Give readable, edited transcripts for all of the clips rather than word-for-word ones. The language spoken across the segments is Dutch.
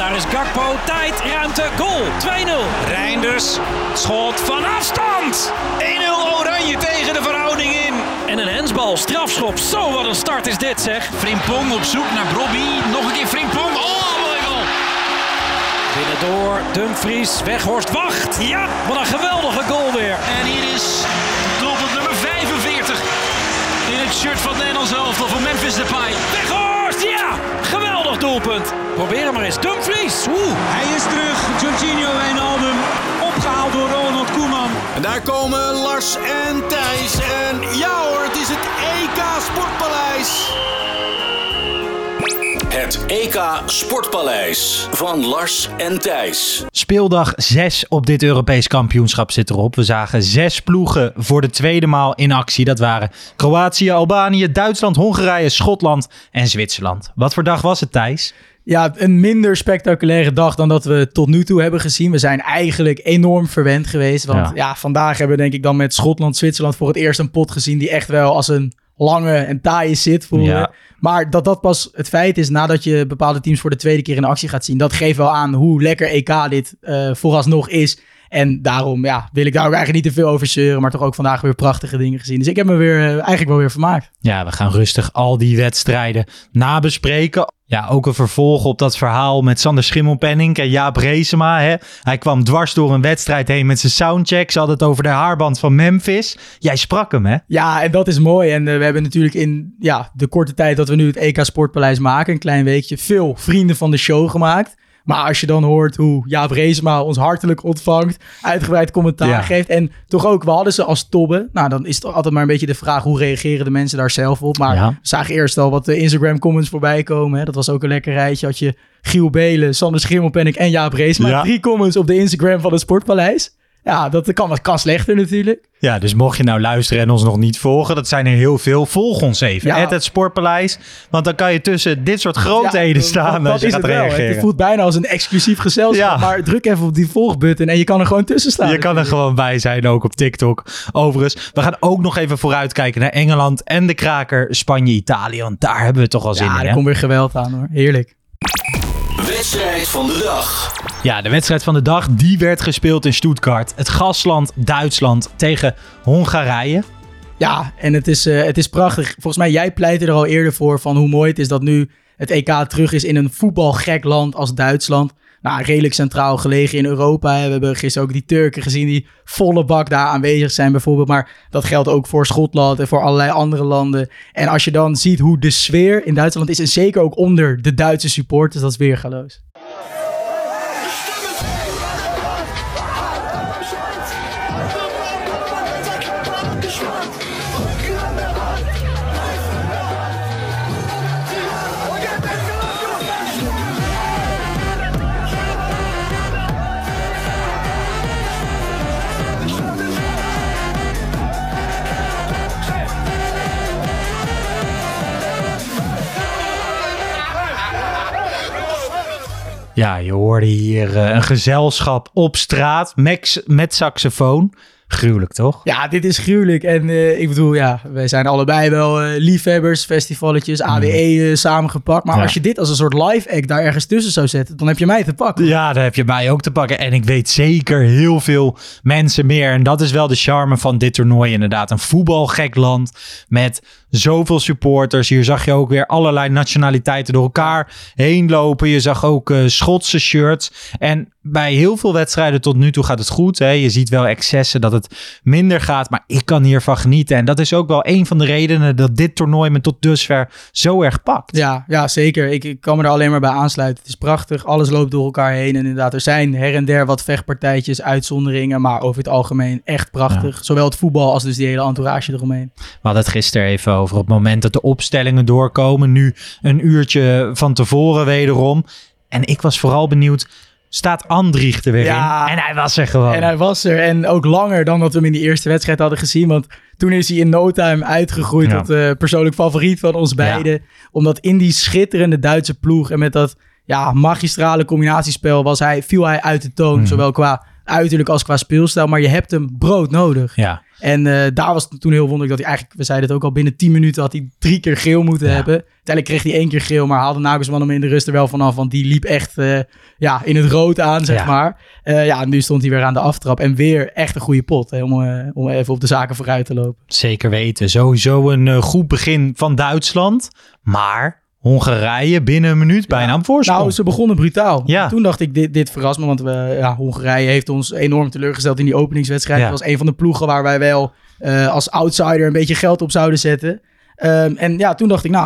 Daar is Gakpo, tijd, ruimte, goal, 2-0. Reinders, schot van afstand. 1-0 Oranje tegen de verhouding in. En een hensbal, strafschop. Zo, wat een start is dit, zeg. Frimpong op zoek naar Brobby. Nog een keer Frimpong. Oh, mooi goal. Binnendoor, Dumfries, Weghorst, wacht. Ja, wat een geweldige goal weer. En hier is doelpunt nummer 45 in het shirt van het Nederlands elftal van Memphis Depay. Weghorst, ja, geweldig doelpunt. Probeer hem maar eens, Dumfries. Hij is terug, Jorginho Wijnaldum, opgehaald door Ronald Koeman. En daar komen Lars en Thijs. En ja hoor, het is het EK Sportpaleis. Het EK Sportpaleis van Lars en Thijs. Speeldag 6 op dit Europees kampioenschap zit erop. We zagen 6 ploegen voor de tweede maal in actie. Dat waren Kroatië, Albanië, Duitsland, Hongarije, Schotland en Zwitserland. Wat voor dag was het, Thijs? Ja, een minder spectaculaire dag dan dat we tot nu toe hebben gezien. We zijn eigenlijk enorm verwend geweest. Want vandaag hebben we denk ik dan met Schotland, Zwitserland voor het eerst een pot gezien die echt wel als een lange en taaie zit voelde. Ja. Maar dat pas het feit is nadat je bepaalde teams voor de tweede keer in actie gaat zien. Dat geeft wel aan hoe lekker EK dit vooralsnog is. En daarom wil ik daar ook eigenlijk niet te veel over zeuren. Maar toch ook vandaag weer prachtige dingen gezien. Dus ik heb me eigenlijk wel weer vermaakt. Ja, we gaan rustig al die wedstrijden nabespreken. Ja, ook een vervolg op dat verhaal met Sander Schimmelpenninck en Jaap Reesema. Hè? Hij kwam dwars door een wedstrijd heen met zijn soundcheck. Ze hadden het over de haarband van Memphis. Jij sprak hem, hè? Ja, en dat is mooi. En we hebben natuurlijk in de korte tijd dat we nu het EK Sportpaleis maken, een klein weekje, veel vrienden van de show gemaakt. Maar als je dan hoort hoe Jaap Reesema ons hartelijk ontvangt, uitgebreid commentaar geeft en toch ook, we hadden ze als tobben. Nou, dan is het altijd maar een beetje de vraag, hoe reageren de mensen daar zelf op? Maar we zagen eerst al wat Instagram comments voorbij komen. Hè? Dat was ook een lekker rijtje. Had je Giel Belen, Sander Schimmelpenninck en Jaap Reesema. Ja. 3 comments op de Instagram van het Sportpaleis. Ja, dat kan slechter natuurlijk. Ja, dus mocht je nou luisteren en ons nog niet volgen, dat zijn er heel veel. Volg ons even, het Sportpaleis. Want dan kan je tussen dit soort grootheden staan als je gaat reageren. Het voelt bijna als een exclusief gezelschap. Ja. Maar druk even op die volgbutton en je kan er gewoon tussen staan. Je kan er gewoon bij zijn, ook op TikTok. Overigens, we gaan ook nog even vooruitkijken naar Engeland en de kraker Spanje-Italië. Want daar hebben we toch al zin in. Ja, er komt weer geweld aan hoor. Heerlijk. Wedstrijd van de dag. Ja, de wedstrijd van de dag die werd gespeeld in Stuttgart. Het gastland Duitsland tegen Hongarije. Ja, en het is prachtig. Volgens mij, jij pleitte er al eerder voor van hoe mooi het is dat nu het EK terug is in een voetbalgek land als Duitsland. Nou, redelijk centraal gelegen in Europa. We hebben gisteren ook die Turken gezien die volle bak daar aanwezig zijn bijvoorbeeld. Maar dat geldt ook voor Schotland en voor allerlei andere landen. En als je dan ziet hoe de sfeer in Duitsland is en zeker ook onder de Duitse supporters, dat is weergaloos. Ja, je hoorde hier een gezelschap op straat met saxofoon. Gruwelijk, toch? Ja, dit is gruwelijk. En ik bedoel, wij zijn allebei wel liefhebbers, festivaletjes, AWE samengepakt. Maar als je dit als een soort live act daar ergens tussen zou zetten, dan heb je mij te pakken. Ja, dan heb je mij ook te pakken. En ik weet zeker heel veel mensen meer. En dat is wel de charme van dit toernooi inderdaad. Een voetbalgek land met zoveel supporters. Hier zag je ook weer allerlei nationaliteiten door elkaar heen lopen. Je zag ook Schotse shirts. En bij heel veel wedstrijden tot nu toe gaat het goed. Hè? Je ziet wel excessen dat het minder gaat. Maar ik kan hiervan genieten. En dat is ook wel een van de redenen dat dit toernooi me tot dusver zo erg pakt. Ja, zeker. Ik kan me er alleen maar bij aansluiten. Het is prachtig. Alles loopt door elkaar heen. En inderdaad, er zijn her en der wat vechtpartijtjes, uitzonderingen. Maar over het algemeen echt prachtig. Ja. Zowel het voetbal als dus die hele entourage eromheen. We hadden het gisteren even over het moment dat de opstellingen doorkomen. Nu een uurtje van tevoren wederom. En ik was vooral benieuwd, staat Andrich er weer in? En hij was er gewoon. En hij was er. En ook langer dan dat we hem in die eerste wedstrijd hadden gezien. Want toen is hij in no time uitgegroeid tot persoonlijk favoriet van ons beiden. Ja. Omdat in die schitterende Duitse ploeg en met dat magistrale combinatiespel viel hij uit de toon. Zowel qua uiterlijk als qua speelstijl. Maar je hebt hem brood nodig. Ja. En daar was het toen heel wonderlijk dat hij eigenlijk, we zeiden het ook al, binnen 10 minuten had hij 3 keer geel moeten hebben. Uiteindelijk kreeg hij 1 keer geel, maar haalde Nagelsman hem in de rust er wel vanaf. Want die liep echt in het rood aan, zeg maar. En nu stond hij weer aan de aftrap. En weer echt een goede pot, hè, om even op de zaken vooruit te lopen. Zeker weten. Sowieso een goed begin van Duitsland. Maar Hongarije binnen een minuut bijna aan voorsprong. Nou, ze begonnen brutaal. Ja. Toen dacht ik, dit verrast me. Want Hongarije heeft ons enorm teleurgesteld in die openingswedstrijd. Het was een van de ploegen waar wij wel als outsider een beetje geld op zouden zetten. Toen dacht ik,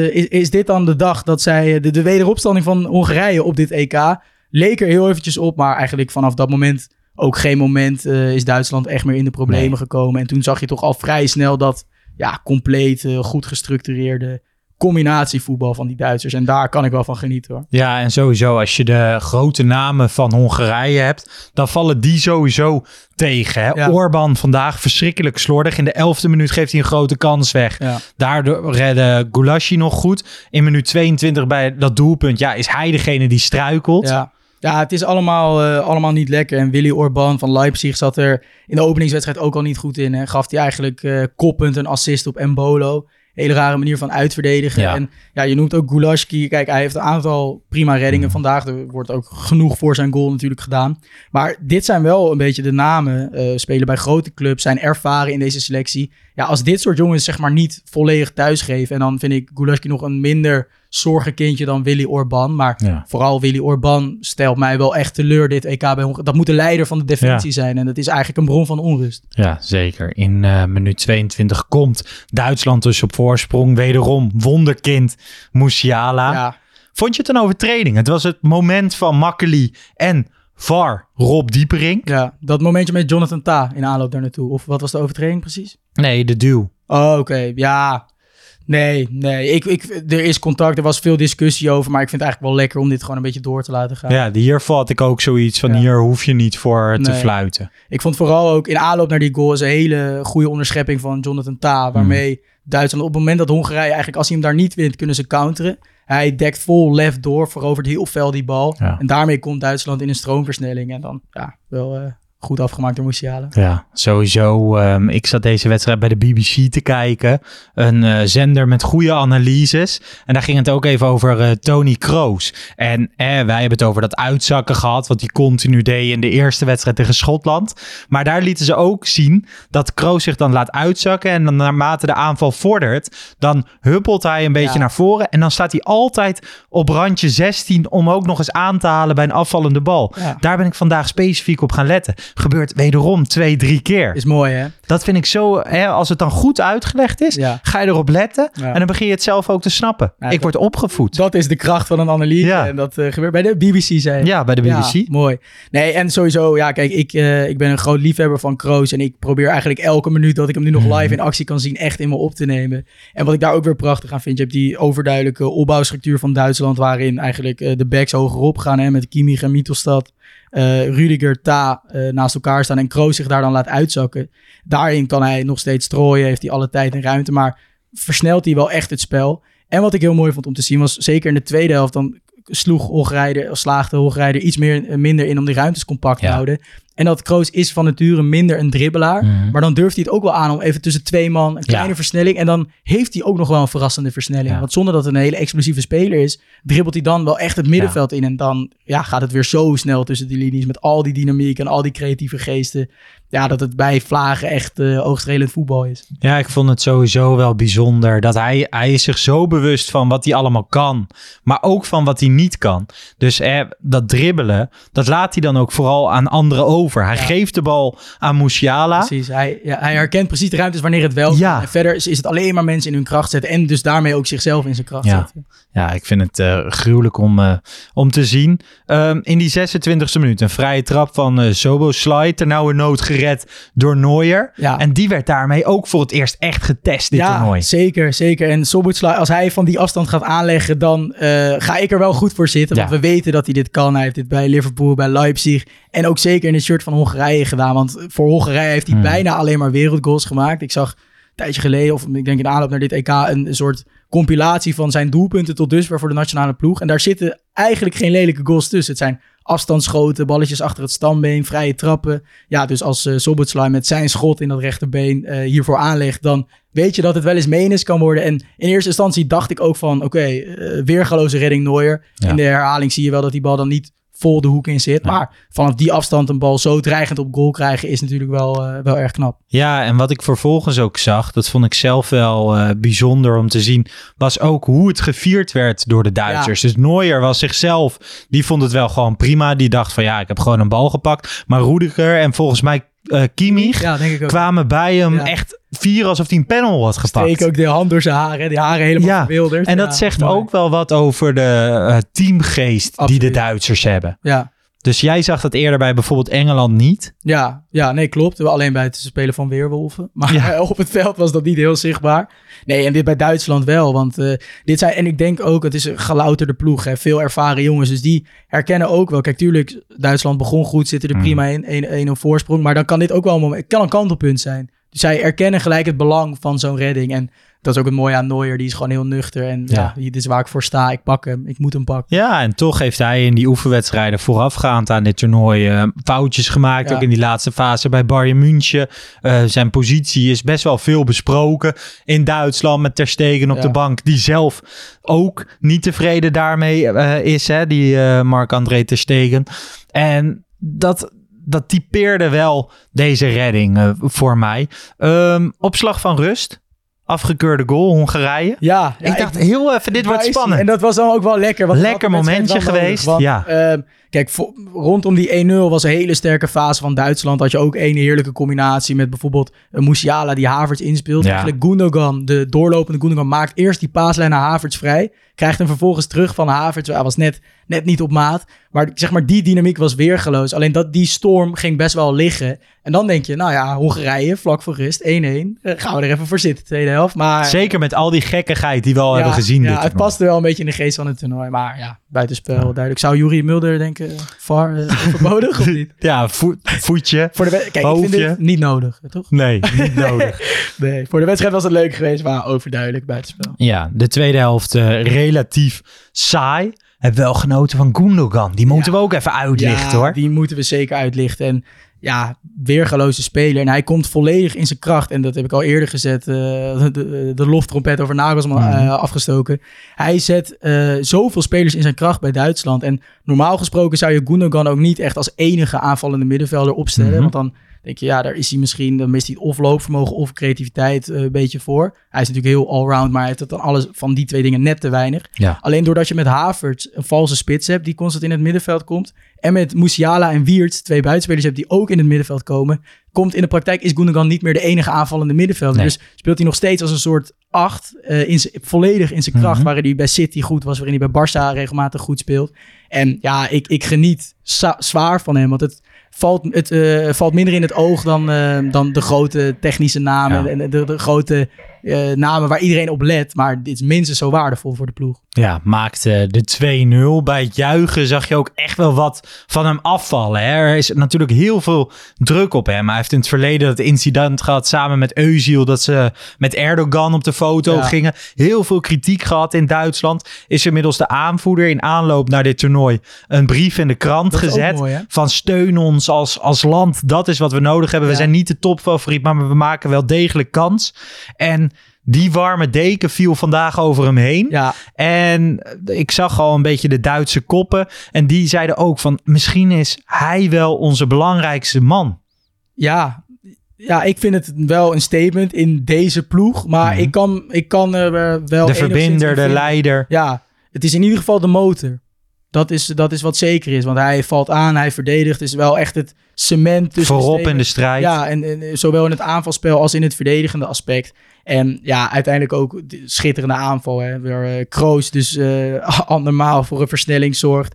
is dit dan de dag dat zij de wederopstanding van Hongarije op dit EK? Leek er heel eventjes op, maar eigenlijk vanaf dat moment ook geen moment is Duitsland echt meer in de problemen gekomen. En toen zag je toch al vrij snel dat compleet goed gestructureerde combinatievoetbal van die Duitsers. En daar kan ik wel van genieten, hoor. Ja, en sowieso als je de grote namen van Hongarije hebt, dan vallen die sowieso tegen. Hè? Ja. Orban vandaag verschrikkelijk slordig. In de 11e minuut geeft hij een grote kans weg. Ja. Daardoor redde Gulácsi nog goed. In minuut 22 bij dat doelpunt, is hij degene die struikelt. Ja, het is allemaal niet lekker. En Willy Orban van Leipzig zat er in de openingswedstrijd ook al niet goed in. Hè? Gaf hij eigenlijk koppunt een assist op Embolo. Hele rare manier van uitverdedigen. Ja. En je noemt ook Gulácsi. Kijk, hij heeft een aantal prima reddingen vandaag. Er wordt ook genoeg voor zijn goal natuurlijk gedaan. Maar dit zijn wel een beetje de namen. Spelen bij grote clubs, zijn ervaren in deze selectie. Ja, als dit soort jongens zeg maar niet volledig thuisgeven. En dan vind ik Gulácsi nog een minder zorgenkindje dan Willy Orban. Maar vooral Willy Orban stelt mij wel echt teleur dit EK bij Hongarije. Dat moet de leider van de defensie zijn. En dat is eigenlijk een bron van onrust. Ja, zeker. In minuut 22 komt Duitsland dus op voorsprong. Wederom wonderkind Musiala. Ja. Vond je het een overtreding? Het was het moment van Makkely en VAR Rob Dieperink. Ja, dat momentje met Jonathan Tah in aanloop daar naartoe. Of wat was de overtreding precies? Nee, de duw. Oh, oké. Ja. Nee. Er is contact, er was veel discussie over, maar ik vind het eigenlijk wel lekker om dit gewoon een beetje door te laten gaan. Ja, hier had ik ook zoiets van, hier hoef je niet voor te fluiten. Ik vond vooral ook in aanloop naar die goal een hele goede onderschepping van Jonathan Tah, waarmee Duitsland op het moment dat Hongarije eigenlijk, als hij hem daar niet wint, kunnen ze counteren. Hij dekt vol left door, verovert heel fel die bal. Ja. En daarmee komt Duitsland in een stroomversnelling en dan wel goed afgemaakt door Musiala. Ja, sowieso. Ik zat deze wedstrijd bij de BBC te kijken. Een zender met goede analyses. En daar ging het ook even over Toni Kroos. En wij hebben het over dat uitzakken gehad, wat hij continu deed in de eerste wedstrijd tegen Schotland. Maar daar lieten ze ook zien dat Kroos zich dan laat uitzakken. En dan naarmate de aanval vordert, dan huppelt hij een beetje naar voren. En dan staat hij altijd op randje 16 om ook nog eens aan te halen bij een afvallende bal. Ja. Daar ben ik vandaag specifiek op gaan letten. Gebeurt wederom 2-3 keer. Is mooi, hè? Dat vind ik zo, als het dan goed uitgelegd is, ga je erop letten en dan begin je het zelf ook te snappen. Ja, ik word opgevoed. Dat is de kracht van een analyse. Ja. En dat gebeurt bij de BBC, zei je. Ja, bij de BBC. Ja, mooi. Nee, en sowieso, kijk, ik ben een groot liefhebber van Kroos en ik probeer eigenlijk elke minuut dat ik hem nu nog live in actie kan zien, echt in me op te nemen. En wat ik daar ook weer prachtig aan vind, je hebt die overduidelijke opbouwstructuur van Duitsland, waarin eigenlijk de backs hogerop gaan, hè, met Kimmich en Mittelstad. Rudiger, Tah naast elkaar staan en Kroos zich daar dan laat uitzakken. Daarin kan hij nog steeds strooien, heeft hij alle tijd en ruimte, maar versnelt hij wel echt het spel. En wat ik heel mooi vond om te zien was, zeker in de tweede helft, dan slaagde Hongarije er iets minder in om die ruimtes compact te houden. En dat Kroos is van nature minder een dribbelaar. Maar dan durft hij het ook wel aan om even tussen twee man een kleine versnelling. En dan heeft hij ook nog wel een verrassende versnelling. Ja. Want zonder dat het een hele explosieve speler is, dribbelt hij dan wel echt het middenveld in. En dan gaat het weer zo snel tussen die linies met al die dynamiek en al die creatieve geesten. Ja, dat het bij Vlagen echt oogstrelend voetbal is. Ja, ik vond het sowieso wel bijzonder dat hij is zich zo bewust van wat hij allemaal kan. Maar ook van wat hij niet kan. Dus dat dribbelen, dat laat hij dan ook vooral aan anderen over. Hij geeft de bal aan Musiala. Precies, hij herkent precies de ruimtes wanneer het wel kan. En verder is het alleen maar mensen in hun kracht zetten. En dus daarmee ook zichzelf in zijn kracht zetten. Ja, ik vind het gruwelijk om te zien. In die 26e minuut een vrije trap van Szoboszlai. Ternauwernood gered door Neuer. Ja. En die werd daarmee ook voor het eerst echt getest, dit toernooi. Zeker. En Szoboszlai, als hij van die afstand gaat aanleggen, dan ga ik er wel goed voor zitten. Want we weten dat hij dit kan. Hij heeft dit bij Liverpool, bij Leipzig. En ook zeker in het shirt van Hongarije gedaan. Want voor Hongarije heeft hij bijna alleen maar wereldgoals gemaakt. Ik zag een tijdje geleden, of ik denk in aanloop naar dit EK, een soort compilatie van zijn doelpunten tot dusver voor de nationale ploeg. En daar zitten eigenlijk geen lelijke goals tussen. Het zijn afstandsschoten, balletjes achter het stambeen, vrije trappen. Ja, dus als Szoboszlai met zijn schot in dat rechterbeen hiervoor aanlegt, dan weet je dat het wel eens menens kan worden. En in eerste instantie dacht ik ook van, weergaloze redding Neuer. Ja. In de herhaling zie je wel dat die bal dan niet vol de hoek in zit. Ja. Maar vanaf die afstand een bal zo dreigend op goal krijgen is natuurlijk wel erg knap. Ja, en wat ik vervolgens ook zag, dat vond ik zelf wel bijzonder om te zien, was ook hoe het gevierd werd door de Duitsers. Ja. Dus Neuer was zichzelf, die vond het wel gewoon prima. Die dacht van ik heb gewoon een bal gepakt. Maar Rudiger en volgens mij Kimmich kwamen bij hem echt vieren alsof hij een panel had gepakt. Steek ook de hand door zijn haren. Die haren helemaal verwilderd. En dat zegt ook wel wat over de teamgeest die de Duitsers hebben. Ja. Dus jij zag dat eerder bij bijvoorbeeld Engeland niet? Ja, nee, klopt. Alleen bij het spelen van Weerwolven. Maar op het veld was dat niet heel zichtbaar. Nee, en dit bij Duitsland wel. Want dit zijn, en ik denk ook, het is een gelouterde ploeg. Hè, veel ervaren jongens. Dus die herkennen ook wel. Kijk, tuurlijk, Duitsland begon goed. Zitten er prima in 1-0 voorsprong. Maar dan kan dit ook wel een kantelpunt zijn. Dus zij erkennen gelijk het belang van zo'n redding. En dat is ook het mooie aan Neuer. Die is gewoon heel nuchter. En dit is waar ik voor sta. Ik pak hem. Ik moet hem pakken. Ja, en toch heeft hij in die oefenwedstrijden voorafgaand aan dit toernooi foutjes gemaakt. Ja. Ook in die laatste fase bij Bayern München. Zijn positie is best wel veel besproken in Duitsland met Ter Stegen op de bank. Die zelf ook niet tevreden daarmee is. Hè? Die Marc-André Ter Stegen. En dat typeerde wel deze redding voor mij. Opslag van rust. Afgekeurde goal, Hongarije. Ja, ik dacht heel even, dit wordt spannend. En dat was dan ook wel lekker. Lekker momentje geweest. Want, kijk, rondom die 1-0 was een hele sterke fase van Duitsland. Had je ook een heerlijke combinatie met bijvoorbeeld Musiala die Havertz inspeelt. Ja. Eigenlijk Gundogan, de doorlopende Gundogan, maakt eerst die paaslijn naar Havertz vrij. Krijgt hem vervolgens terug van Havertz. Hij was net niet op maat. Maar zeg maar, die dynamiek was weergeloos. Alleen die storm ging best wel liggen. En dan denk je, Hongarije, vlak voor rust, 1-1. Gaan we er even voor zitten, tweede helft. Maar zeker met al die gekkigheid die we al hebben gezien. Ja, het paste wel een beetje in de geest van het toernooi. Maar buitenspel, duidelijk. Zou Yuri Mulder denken, VAR overbodig of niet? Ja, voetje, kijk, hoofdje. Ik vind het niet nodig, toch? Nee, niet nodig. Nee, voor de wedstrijd was het leuk geweest, maar overduidelijk buitenspel. Ja, de tweede helft relatief saai. Heb wel genoten van Gundogan. Die moeten we ook even uitlichten, hoor. Die moeten we zeker uitlichten. En weergaloze speler. En hij komt volledig in zijn kracht. En dat heb ik al eerder gezet. De loftrompet over Nagelsman afgestoken. Hij zet zoveel spelers in zijn kracht bij Duitsland. En normaal gesproken zou je Gundogan ook niet echt als enige aanvallende middenvelder opstellen. Want dan denk je, daar is hij misschien, dan mist hij of loopvermogen of creativiteit een beetje voor. Hij is natuurlijk heel allround, maar hij heeft het dan alles van die twee dingen net te weinig. Ja. Alleen doordat je met Havertz een valse spits hebt die constant in het middenveld komt. En met Musiala en Wirtz, 2 buitenspelers hebt die ook in het middenveld komen. Komt in de praktijk is Gundogan niet meer de enige aanvallende middenvelder. Nee. Dus speelt hij nog steeds als een soort 8, volledig in zijn kracht. Waarin hij bij City goed was, waarin hij bij Barça regelmatig goed speelt. En ik geniet zwaar van hem, want het valt minder in het oog dan de grote technische namen en de grote namen waar iedereen op let. Maar dit is minstens zo waardevol voor de ploeg. Ja, maakte de 2-0. Bij het juichen zag je ook echt wel wat van hem afvallen. Hè? Er is natuurlijk heel veel druk op hem. Hij heeft in het verleden dat incident gehad samen met Özil, dat ze met Erdogan op de foto gingen. Heel veel kritiek gehad in Duitsland. Is inmiddels de aanvoerder in aanloop naar dit toernooi een brief in de krant gezet. Mooi, van steun ons als land. Dat is wat we nodig hebben. We zijn niet de topfavoriet, maar we maken wel degelijk kans. En die warme deken viel vandaag over hem heen. Ja. En ik zag al een beetje de Duitse koppen. En die zeiden ook van, misschien is hij wel onze belangrijkste man. Ja, ik vind het wel een statement in deze ploeg. Maar ik kan er wel de verbinder, de leider. Ja, het is in ieder geval de motor. Dat is wat zeker is. Want hij valt aan, hij verdedigt. Het is wel echt het cement tussen voorop in de strijd. Ja, en zowel in het aanvalspel als in het verdedigende aspect. En uiteindelijk ook schitterende aanval. Hè. Weer Kroos dus andermaal voor een versnelling zorgt.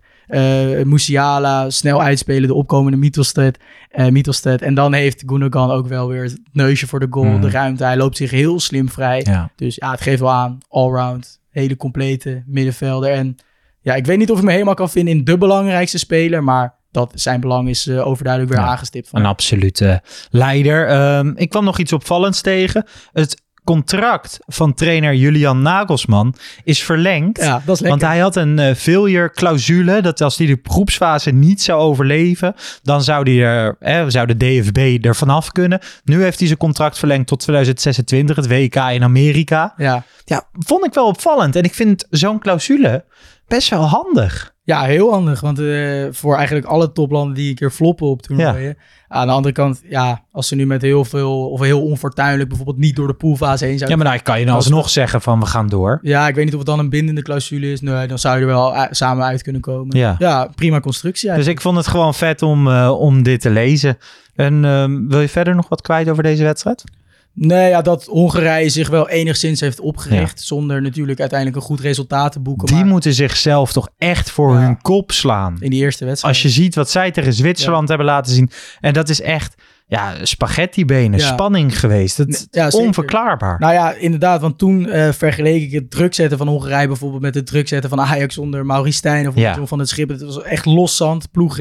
Musiala snel uitspelen, de opkomende Mittelstedt. En dan heeft Gundogan ook wel weer het neusje voor de goal, de ruimte. Hij loopt zich heel slim vrij. Ja. Dus het geeft wel aan. Allround, hele complete middenvelder. En ik weet niet of ik me helemaal kan vinden in de belangrijkste speler, maar zijn belang is overduidelijk weer aangestipt. Een absolute leider. Ik kwam nog iets opvallends tegen. Het contract van trainer Julian Nagelsman is verlengd. Ja, dat is lekker. Want hij had een failure-clausule. Dat als hij de groepsfase niet zou overleven, dan zou de DFB er vanaf kunnen. Nu heeft hij zijn contract verlengd tot 2026, het WK in Amerika. Ja, Vond ik wel opvallend. En ik vind zo'n clausule best wel handig. ja, heel handig. Want voor eigenlijk alle toplanden die een keer floppen op toernooien. Aan de andere kant, ja, als ze nu met heel veel of heel onfortuinlijk bijvoorbeeld niet door de poolfase heen zouden. Ja, maar dan kan je dan alsnog zeggen van we gaan door. Ja, ik weet niet of het dan een bindende clausule is. Nee, dan zou je er wel samen uit kunnen komen. Ja. Prima constructie Dus eigenlijk. ik vond het gewoon vet om dit te lezen. En wil je verder nog wat kwijt over deze wedstrijd? Nee, ja, dat Hongarije zich wel enigszins heeft opgericht. Zonder natuurlijk uiteindelijk een goed resultaat te boeken. Die maar moeten zichzelf toch echt voor hun kop slaan. in die eerste wedstrijd. Als je ziet wat zij tegen Zwitserland hebben laten zien. En dat is echt spaghettibenen, spanning geweest. Dat is zeker. onverklaarbaar. Nou ja, inderdaad. Want toen vergeleek ik het drukzetten van Hongarije bijvoorbeeld met het drukzetten van Ajax onder Maurice Stijn of van het schip. Het was echt loszand. Ploeg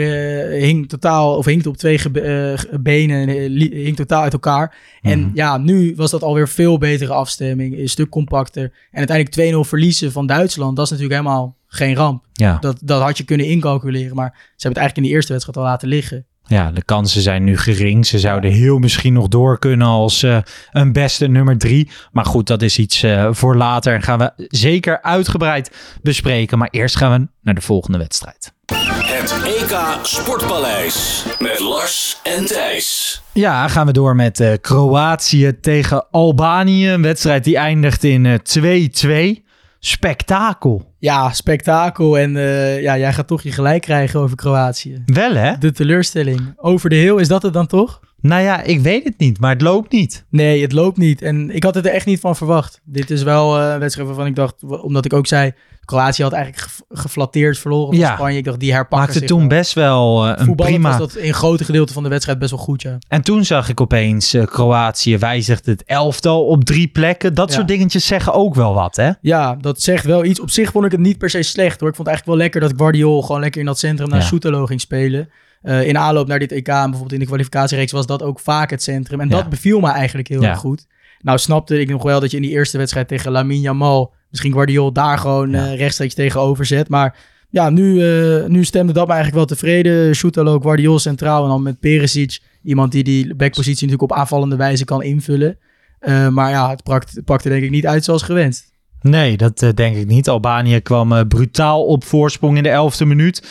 hing op twee benen, hing totaal uit elkaar. En ja, nu was dat alweer veel betere afstemming, een stuk compacter. En uiteindelijk 2-0 verliezen van Duitsland, dat is natuurlijk helemaal geen ramp. Ja. Dat had je kunnen incalculeren, maar ze hebben het eigenlijk in de eerste wedstrijd al laten liggen. Ja, de kansen zijn nu gering. Ze zouden heel misschien nog door kunnen als een beste nummer 3. Maar goed, dat is iets voor later. En gaan we zeker uitgebreid bespreken. Maar eerst gaan we naar de volgende wedstrijd. Het EK Sportpaleis met Lars en Thijs. Ja, gaan we door met Kroatië tegen Albanië. Een wedstrijd die eindigt in 2-2. Spektakel. Ja, spektakel. En jij gaat toch je gelijk krijgen over Kroatië. Wel hè? De teleurstelling. Over de heel, is dat het dan toch? Nou ja, ik weet het niet, maar het loopt niet. Nee, het loopt niet. En ik had het er echt niet van verwacht. Dit is wel een wedstrijd waarvan ik dacht, omdat ik ook zei, Kroatië had eigenlijk geflatteerd verloren van Spanje. Ik dacht, die herpakken maakte zich toen wel. best wel een Voetballend prima... was dat in grote gedeelte van de wedstrijd best wel goed, ja. En toen zag ik opeens Kroatië wijzigt het elftal op 3 plekken. Dat soort dingetjes zeggen ook wel wat, hè? Ja, dat zegt wel iets. Op zich vond ik het niet per se slecht, hoor. Ik vond het eigenlijk wel lekker dat Guardiola gewoon lekker in dat centrum naar Soetelo ging spelen. In aanloop naar dit EK en bijvoorbeeld in de kwalificatiereeks was dat ook vaak het centrum. En dat beviel me eigenlijk heel erg goed. Nou snapte ik nog wel dat je in die eerste wedstrijd tegen Lamine Yamal misschien Guardiola daar gewoon rechtstreeks tegenover zet. Maar ja, nu stemde dat me eigenlijk wel tevreden. Soetelo, Guardiola centraal en dan met Perisic. Iemand die backpositie natuurlijk op aanvallende wijze kan invullen. Maar ja, het pakte denk ik niet uit zoals gewenst. Nee, dat denk ik niet. Albanië kwam brutaal op voorsprong in de 11e minuut.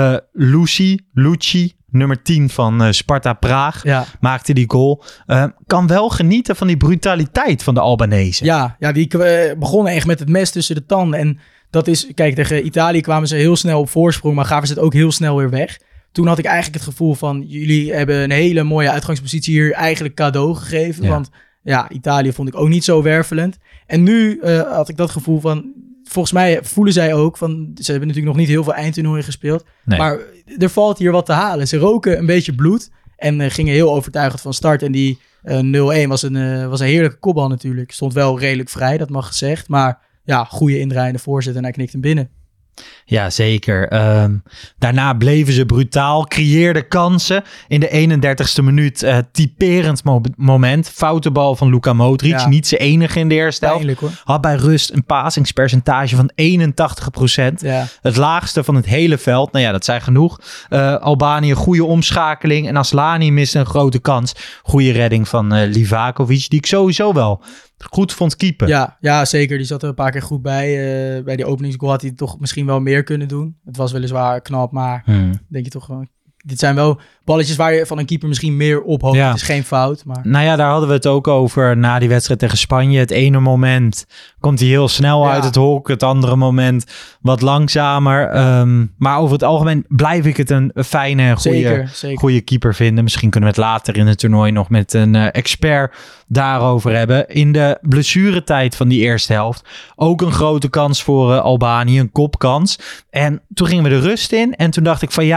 Luci, nummer 10 van Sparta Praag, maakte die goal. Kan wel genieten van die brutaliteit van de Albanezen. Ja, die begonnen echt met het mes tussen de tanden. En dat is, kijk, tegen Italië kwamen ze heel snel op voorsprong, maar gaven ze het ook heel snel weer weg. Toen had ik eigenlijk het gevoel van, jullie hebben een hele mooie uitgangspositie hier eigenlijk cadeau gegeven. Ja. Want ja, Italië vond ik ook niet zo wervelend. En nu had ik dat gevoel van, volgens mij voelen zij ook van, ze hebben natuurlijk nog niet heel veel eindtoernooien gespeeld. Nee. Maar er valt hier wat te halen. Ze roken een beetje bloed en gingen heel overtuigend van start. En die 0-1 was een heerlijke kopbal natuurlijk. Stond wel redelijk vrij, dat mag gezegd. Maar ja, goede indraaiende voorzet en hij knikt hem binnen. Ja, zeker. Daarna bleven ze brutaal, creëerden kansen. In de 31ste minuut typerend moment. Foute bal van Luka Modric. Ja. Niet zijn enige in de eerste helft. Had bij rust een passingspercentage van 81%. Ja. Het laagste van het hele veld. Nou ja, dat zijn genoeg. Albanië, goede omschakeling. En Aslani miste een grote kans. Goede redding van Livakovic. Die ik sowieso wel goed vond keeper. Ja, zeker. Die zat er een paar keer goed bij. Bij die openingsgoal had hij toch misschien wel meer kunnen doen. Het was weliswaar knap, maar denk je toch wel... Dit zijn wel balletjes waar je van een keeper misschien meer op hoopt. Ja. Het is geen fout. Maar... Nou ja, daar hadden we het ook over na die wedstrijd tegen Spanje. Het ene moment komt hij heel snel uit het hok. Het andere moment wat langzamer. Maar over het algemeen blijf ik het een fijne en goede keeper vinden. Misschien kunnen we het later in het toernooi nog met een expert daarover hebben. In de blessuretijd van die eerste helft ook een grote kans voor Albanië. Een kopkans. En toen gingen we de rust in. En toen dacht ik van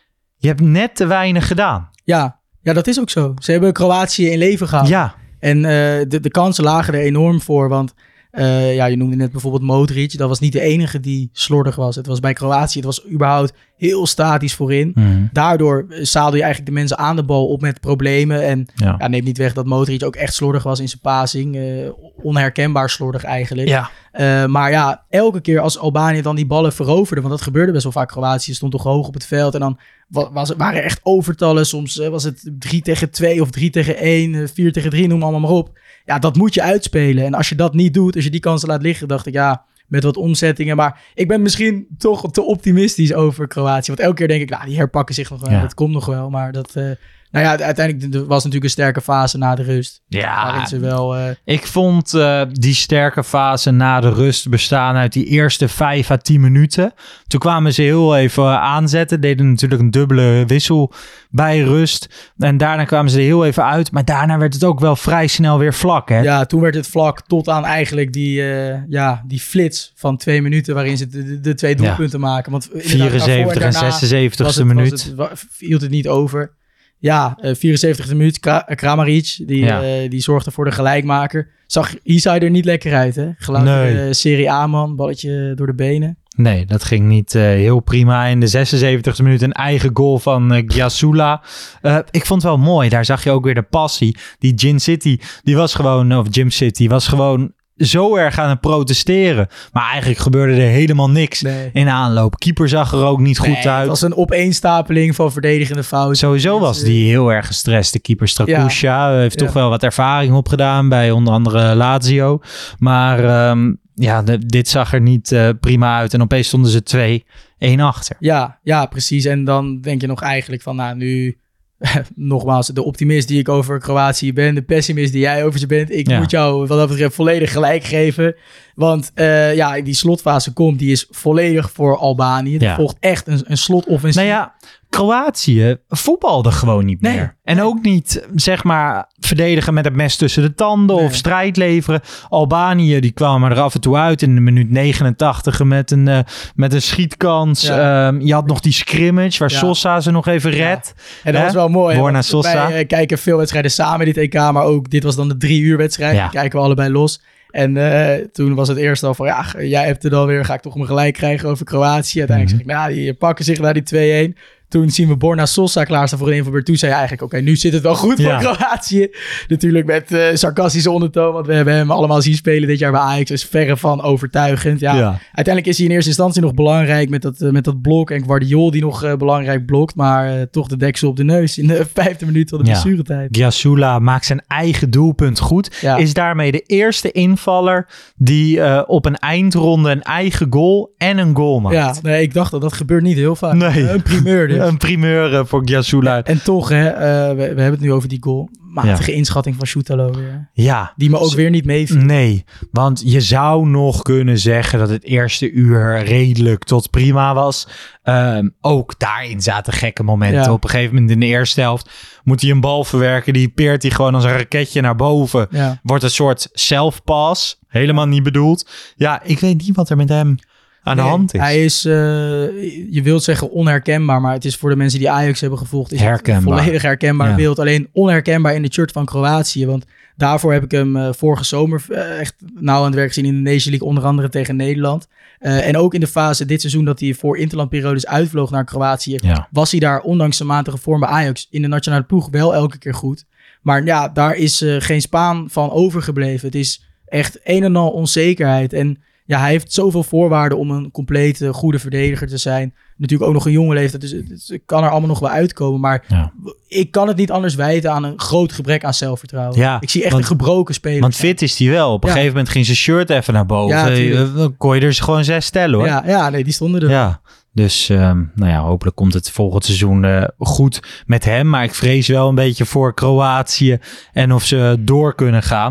je hebt net te weinig gedaan. Ja, dat is ook zo. Ze hebben Kroatië in leven gehouden. Ja. En de kansen lagen er enorm voor. Want je noemde net bijvoorbeeld Modric. Dat was niet de enige die slordig was. Het was bij Kroatië. Het was überhaupt heel statisch voorin. Daardoor zaalde je eigenlijk de mensen aan de bal op met problemen. En neemt niet weg dat Modric ook echt slordig was in zijn passing. Onherkenbaar slordig eigenlijk. Ja. Maar ja, elke keer als Albanië dan die ballen veroverde, want dat gebeurde best wel vaak. Kroatië stond toch hoog op het veld en dan waren echt overtallen. Soms was het 3-2 of 3-1, 4-3, noem allemaal maar op. Ja, dat moet je uitspelen. En als je dat niet doet, als je die kansen laat liggen, dacht ik met wat omzettingen. Maar ik ben misschien toch te optimistisch over Kroatië. Want elke keer denk ik, die herpakken zich nog wel. Ja. Dat komt nog wel. Maar dat... uiteindelijk was natuurlijk een sterke fase na de rust. Ja, waarin ze wel... Ik vond die sterke fase na de rust bestaan uit die eerste 5 à 10 minuten. Toen kwamen ze heel even aanzetten. Deden natuurlijk een dubbele wissel bij rust. En daarna kwamen ze er heel even uit. Maar daarna werd het ook wel vrij snel weer vlak. Hè? Ja, toen werd het vlak tot aan eigenlijk die flits van 2 minuten... waarin ze de 2 doelpunten maken. Want 74 en 76e minuut. Hield het niet over. Ja, 74e minuut, Kramaric, die zorgde voor de gelijkmaker. Zag Isai er niet lekker uit, hè? Gelukkig Serie A-man, balletje door de benen. Nee, dat ging niet heel prima. In de 76e minuut een eigen goal van Gyasula. Ik vond het wel mooi, daar zag je ook weer de passie. Die Jim City was gewoon zo erg aan het protesteren. Maar eigenlijk gebeurde er helemaal niks in aanloop. Keeper zag er ook niet goed uit. Het was een opeenstapeling van verdedigende fouten. Sowieso was die heel erg gestrest. De keeper Strakusha heeft toch wel wat ervaring opgedaan bij onder andere Lazio. Maar dit zag er niet prima uit. En opeens stonden ze 2-1 achter. Ja, precies. En dan denk je nog eigenlijk van nu... Nogmaals, de optimist die ik over Kroatië ben, de pessimist die jij over ze bent. Ik moet jou wat dat betreft volledig gelijk geven. Want die slotfase die is volledig voor Albanië. Er volgt echt een slotoffensief. Kroatië voetbalde gewoon niet meer. En ook niet, zeg maar, verdedigen met het mes tussen de tanden of strijd leveren. Albanië, die kwamen er af en toe uit in de minuut 89 met een schietkans. Je had nog die scrimmage waar Sosa ze nog even redt. En dat was wel mooi. Borna Sosa. Wij kijken veel wedstrijden samen dit EK, maar ook dit was dan de 3 uur wedstrijd. Die kijken we allebei los. En toen was het eerst al van, jij hebt er dan weer, ga ik toch me gelijk krijgen over Kroatië. Uiteindelijk zeg ik, die pakken zich naar die 2-1. Toen zien we Borna Sosa klaarstaan voor een invalbeurt. Toen zei je eigenlijk, oké, nu zit het wel goed voor Kroatië. Natuurlijk met sarcastische ondertoon, want we hebben hem allemaal zien spelen dit jaar bij Ajax. Dus verre van overtuigend. Uiteindelijk is hij in eerste instantie nog belangrijk met dat blok. En Gvardiol die nog belangrijk blokt. Maar toch de deksel op de neus in de 5e minuut van de blessuretijd. Gyasula maakt zijn eigen doelpunt goed. Is daarmee de eerste invaller die op een eindronde een eigen goal en een goal maakt. Ja, ik dacht dat gebeurt niet heel vaak. Nee. Een primeur dus. Een primeur voor Gyasula. En toch, we hebben het nu over die goal. Matige inschatting van Shootalo weer. Ja. Die me ook weer niet meeviel. Nee, want je zou nog kunnen zeggen dat het eerste uur redelijk tot prima was. Ook daarin zaten gekke momenten. Op een gegeven moment in de eerste helft moet hij een bal verwerken. Die peert hij gewoon als een raketje naar boven. Wordt een soort self-pass. Helemaal niet bedoeld. Ja, ik weet niet wat er met hem aan de hand is. Hij is, je wilt zeggen onherkenbaar, maar het is voor de mensen die Ajax hebben gevolgd, is herkenbaar. Het volledig herkenbaar beeld. Alleen onherkenbaar in de shirt van Kroatië, want daarvoor heb ik hem vorige zomer echt nauw aan het werk gezien in de Nation League, onder andere tegen Nederland. En ook in de fase dit seizoen dat hij voor interlandperiodes uitvloog naar Kroatië, was hij daar ondanks zijn matige vorm bij Ajax in de nationale ploeg wel elke keer goed. Maar daar is geen spaan van overgebleven. Het is echt een en al onzekerheid. En hij heeft zoveel voorwaarden om een complete goede verdediger te zijn. Natuurlijk ook nog een jonge leeftijd, dus het kan er allemaal nog wel uitkomen. Maar ik kan het niet anders wijten aan een groot gebrek aan zelfvertrouwen. Ik zie echt een gebroken speler. Want fit is hij wel. Op een gegeven moment ging zijn shirt even naar boven. Dan kon je er gewoon 6 stellen, hoor. Die stonden er. Ja. Dus hopelijk komt het volgend seizoen goed met hem. Maar ik vrees wel een beetje voor Kroatië en of ze door kunnen gaan.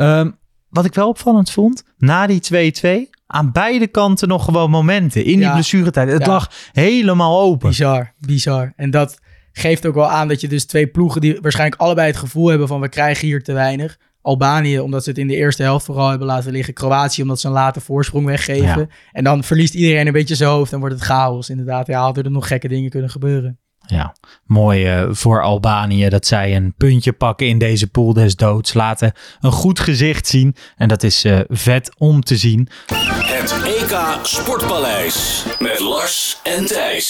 Wat ik wel opvallend vond, na die 2-2, aan beide kanten nog gewoon momenten in die blessuretijd. Het lag helemaal open. Bizar. En dat geeft ook wel aan dat je dus 2 ploegen die waarschijnlijk allebei het gevoel hebben van we krijgen hier te weinig. Albanië, omdat ze het in de eerste helft vooral hebben laten liggen. Kroatië, omdat ze een late voorsprong weggeven. Ja. En dan verliest iedereen een beetje zijn hoofd en wordt het chaos. Inderdaad, hadden er nog gekke dingen kunnen gebeuren. Ja, mooi voor Albanië dat zij een puntje pakken in deze pool des doods. Laten een goed gezicht zien. En dat is vet om te zien. Het EK Sportpaleis met Lars en Thijs.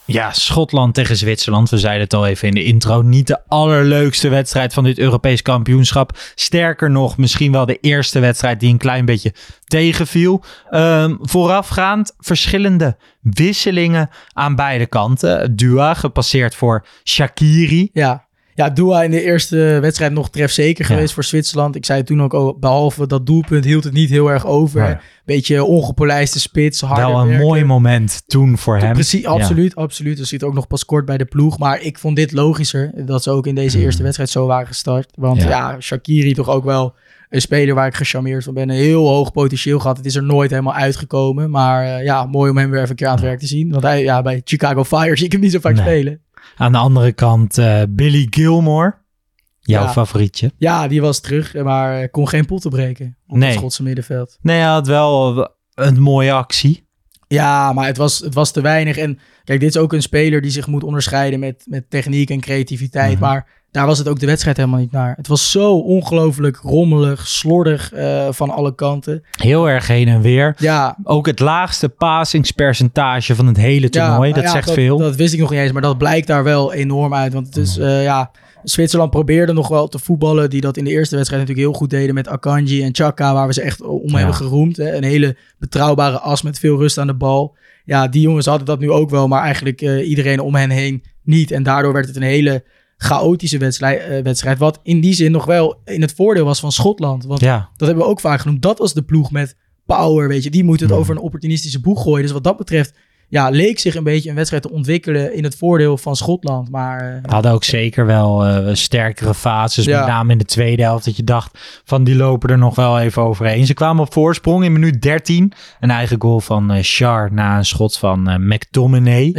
Ja, Schotland tegen Zwitserland. We zeiden het al even in de intro. Niet de allerleukste wedstrijd van dit Europees kampioenschap. Sterker nog, misschien wel de eerste wedstrijd die een klein beetje tegenviel. Voorafgaand verschillende wisselingen aan beide kanten. Dua gepasseerd voor Shaqiri. Ja, Dua in de eerste wedstrijd nog trefzeker geweest voor Zwitserland. Ik zei het toen ook al, behalve dat doelpunt hield het niet heel erg over. Nee. Beetje ongepolijste spits, harder Wel een werken. mooi moment toen voor hem. Precies, absoluut. Dus zit ook nog pas kort bij de ploeg. Maar ik vond dit logischer, dat ze ook in deze eerste wedstrijd zo waren gestart. Want Shaqiri toch ook wel een speler waar ik gecharmeerd van ben. Een heel hoog potentieel gehad. Het is er nooit helemaal uitgekomen. Maar mooi om hem weer even een keer aan het werk te zien. Want hij, bij Chicago Fire zie ik hem niet zo vaak spelen. Aan de andere kant Billy Gilmore. Jouw favorietje. Ja, die was terug, maar kon geen potten breken op het Schotse middenveld. Nee, hij had wel een mooie actie. Ja, maar het was te weinig. En kijk, dit is ook een speler die zich moet onderscheiden met techniek en creativiteit. Maar daar was het ook de wedstrijd helemaal niet naar. Het was zo ongelooflijk rommelig, slordig van alle kanten. Heel erg heen en weer. Ja. Ook het laagste passingspercentage van het hele toernooi. Dat zegt veel. Dat wist ik nog niet eens, maar dat blijkt daar wel enorm uit. Want het is, Zwitserland probeerde nog wel te voetballen, die dat in de eerste wedstrijd natuurlijk heel goed deden met Akanji en Xhaka, waar we ze echt om hebben geroemd. Hè. Een hele betrouwbare as met veel rust aan de bal. Ja, die jongens hadden dat nu ook wel, maar eigenlijk iedereen om hen heen niet. En daardoor werd het een hele chaotische wedstrijd, wat in die zin nog wel in het voordeel was van Schotland. Want dat hebben we ook vaak genoemd. Dat was de ploeg met power, weet je. Die moeten het over een opportunistische boeg gooien. Dus wat dat betreft leek zich een beetje een wedstrijd te ontwikkelen in het voordeel van Schotland. Maar hadden ook zeker wel sterkere fases. Met name in de tweede helft. Dat je dacht van die lopen er nog wel even overheen. Ze kwamen op voorsprong in minuut 13. Een eigen goal van Schär na een schot van McTominay.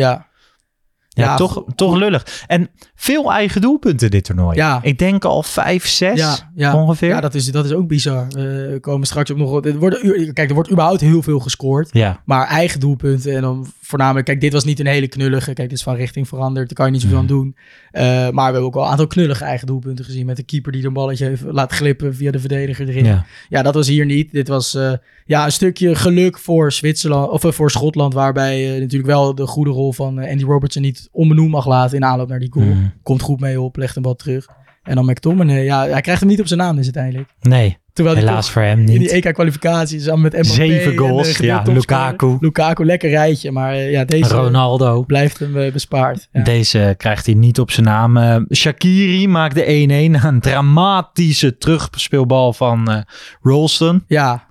Ja, toch lullig. En veel eigen doelpunten dit toernooi. Ja. Ik denk al 5, 6 ongeveer. Ja, dat is ook bizar. We komen straks ook nog... Er wordt überhaupt heel veel gescoord. Ja. Maar eigen doelpunten en dan voornamelijk... Kijk, dit was niet een hele knullige. Kijk, dit is van richting veranderd. Daar kan je niet zoveel aan doen. Maar we hebben ook wel een aantal knullige eigen doelpunten gezien. Met de keeper die een balletje even laat glippen via de verdediger erin. Ja, dat was hier niet. Dit was een stukje geluk voor Zwitserland of voor Schotland. Waarbij natuurlijk wel de goede rol van Andy Robertson niet onbenoemd mag laten in aanloop naar die goal. Komt goed mee op, legt een bal terug. En dan McTominay, hij krijgt hem niet op zijn naam dus uiteindelijk. Nee, terwijl helaas voor hem niet. In die EK-kwalificatie samen met Mbappé. 7 goals, Lukaku, lekker rijtje. Maar deze Ronaldo blijft hem bespaard. Ja. Deze krijgt hij niet op zijn naam. Shaqiri maakt de 1-1 na een dramatische terugspeelbal van Ralston.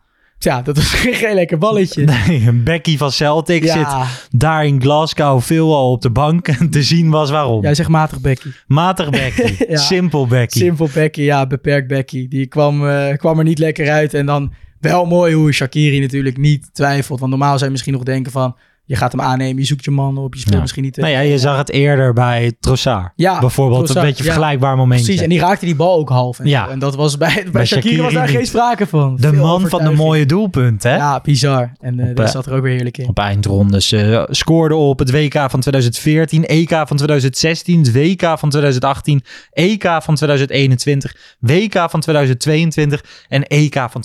Ja, dat was geen lekker balletje. Nee, Becky van Celtic zit daar in Glasgow veelal op de bank. En te zien was waarom. Jij zegt matig Becky. Matig Becky. Simpel Becky. Simpel Becky, beperkt Becky. Die kwam er niet lekker uit. En dan wel mooi hoe Shaqiri natuurlijk niet twijfelt. Want normaal zou je misschien nog denken van... Je gaat hem aannemen, je zoekt je man op, je speelt misschien niet... je zag het eerder bij Trossard. Ja, bijvoorbeeld Trossard, een beetje vergelijkbaar momentje. Precies, en die raakte die bal ook half. En dat was bij Shaqiri was daar geen sprake van. De man van de mooie doelpunt, hè? Ja, bizar. En dat zat er ook weer heerlijk in. Op eindrondes scoorde op het WK van 2014, EK van 2016, het WK van 2018, EK van 2021, WK van 2022 en EK van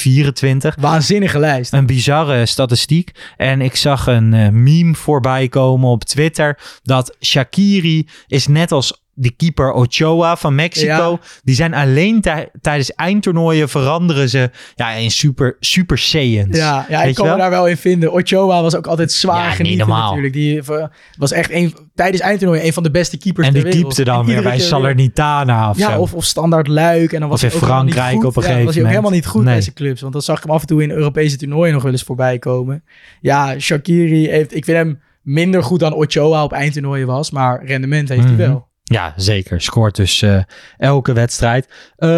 2024. Waanzinnige lijst. Een bizarre statistiek. En ik zag een meme voorbij komen op Twitter dat Shaqiri is net als die keeper Ochoa van Mexico. Ja. Die zijn alleen tijdens eindtoernooien veranderen ze in super Saiyans. Ja, ik kan me daar wel in vinden. Ochoa was ook altijd zwaar genieten natuurlijk. Die was echt tijdens eindtoernooien een van de beste keepers ter wereld. En die keepte dan weer bij Salernitana of Standaard Luik. En dan was of in Frankrijk op een gegeven moment. Was hij ook helemaal niet goed bij zijn clubs. Want dan zag ik hem af en toe in Europese toernooien nog wel eens voorbij komen. Ja, Shaqiri ik vind hem minder goed dan Ochoa op eindtoernooien was. Maar rendement heeft hij wel. Ja, zeker. Scoort dus elke wedstrijd.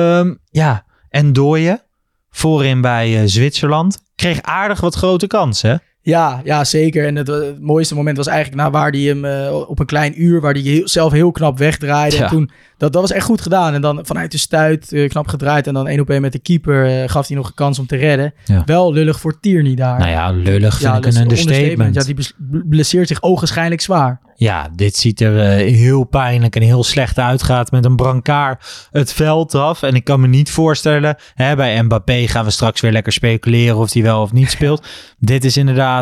En Dooye, voorin bij Zwitserland, kreeg aardig wat grote kansen, hè? Ja, zeker. En het mooiste moment was eigenlijk waar hij hem op een klein uur, waar hij zelf heel knap wegdraaide. Ja. En toen, dat was echt goed gedaan. En dan vanuit de stuit knap gedraaid. En dan 1-op-1 met de keeper gaf hij nog een kans om te redden. Ja. Wel lullig voor Tierney daar. Nou ja, lullig vind ik een understatement. Ja, die blesseert zich ogenschijnlijk zwaar. Ja, dit ziet er heel pijnlijk en heel slecht uit. Gaat met een brancard het veld af. En ik kan me niet voorstellen, bij Mbappé gaan we straks weer lekker speculeren of hij wel of niet speelt. Dit is inderdaad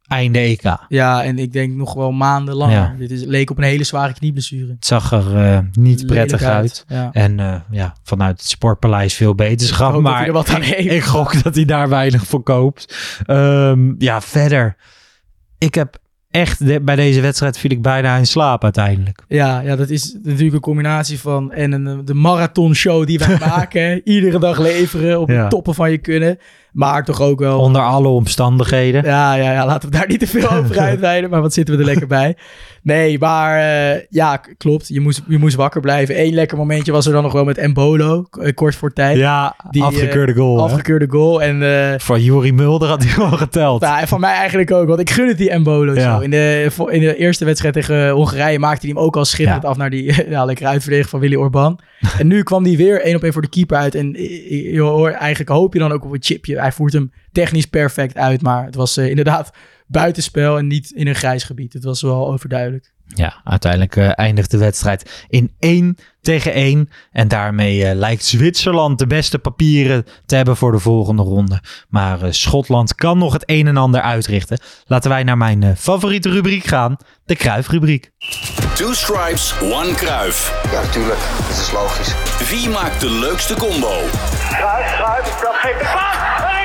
einde EK. Ja, en ik denk nog wel maanden langer. Ja. Dit leek op een hele zware knieblessure. Het zag er niet prettig Lelijk uit. Ja. En vanuit het Sportpaleis veel beterschap. Ik hoop dat Maar hij er wat aan heeft. ik gok dat hij daar weinig voor koopt. Verder. Ik heb echt, bij deze wedstrijd viel ik bijna in slaap uiteindelijk. Ja, dat is natuurlijk een combinatie van de marathonshow die wij maken. Iedere dag leveren op de toppen van je kunnen. Maar toch ook wel... Onder alle omstandigheden. Ja, laten we daar niet te veel over uitweiden. Maar wat zitten we er lekker bij. Nee, maar klopt. Je moest wakker blijven. Eén lekker momentje was er dan nog wel met Embolo. Kort voor tijd. Ja, die afgekeurde goal. Afgekeurde goal. En, van Jori Mulder had hij gewoon geteld. Nou, van mij eigenlijk ook. Want ik gun het die Embolo zo. In de eerste wedstrijd tegen Hongarije maakte hij hem ook al schitterend af naar die lekkere uitverdediging van Willy Orban. En nu kwam hij weer 1-op-1 voor de keeper uit. En eigenlijk hoop je dan ook op een chipje. Hij voert hem technisch perfect uit. Maar het was inderdaad buitenspel en niet in een grijs gebied. Het was wel overduidelijk. Ja, uiteindelijk eindigt de wedstrijd in 1-1. En daarmee lijkt Zwitserland de beste papieren te hebben voor de volgende ronde. Maar Schotland kan nog het een en ander uitrichten. Laten wij naar mijn favoriete rubriek gaan. De Cruyff-rubriek. 2 stripes, 1 Cruyff. Ja, natuurlijk. Dat is logisch. Wie maakt de leukste combo? Cruyff, dat geeft de pas!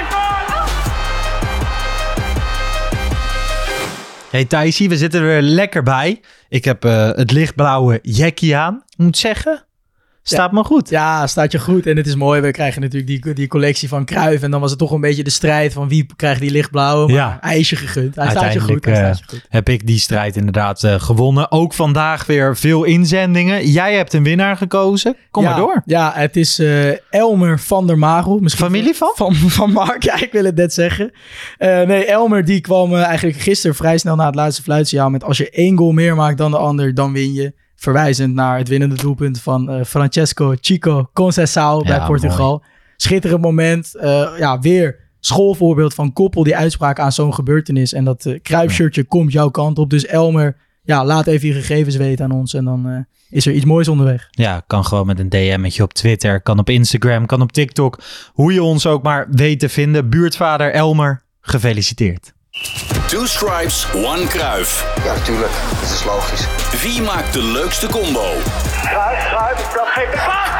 Hey Thijsie, we zitten er weer lekker bij. Ik heb het lichtblauwe jackie aan. Ik moet zeggen, staat me goed. Ja, staat je goed. En het is mooi. We krijgen natuurlijk die collectie van Cruyff. En dan was het toch een beetje de strijd van wie krijgt die lichtblauwe. Maar hij is je gegund. Hij staat je goed. Heb ik die strijd inderdaad gewonnen. Ook vandaag weer veel inzendingen. Jij hebt een winnaar gekozen. Kom maar door. Ja, het is Elmer van der Marel. Misschien familie van Mark. Ja, ik wil het net zeggen. Nee, Elmer die kwam eigenlijk gisteren vrij snel na het laatste fluitsignaal met als je 1 goal meer maakt dan de ander, dan win je. Verwijzend naar het winnende doelpunt van Francesco Chico Conceição bij Portugal. Mooi. Schitterend moment. Weer schoolvoorbeeld van koppel die uitspraak aan zo'n gebeurtenis. En dat Cruyff-shirtje komt jouw kant op. Dus Elmer, laat even je gegevens weten aan ons. En dan is er iets moois onderweg. Ja, kan gewoon met een DM'tje op Twitter. Kan op Instagram, kan op TikTok. Hoe je ons ook maar weet te vinden. Buurtvader Elmer, gefeliciteerd. 2 stripes, 1 Cruyff. Ja, natuurlijk. Dat is logisch. Wie maakt de leukste combo? Cruyff, dat geeft de pas!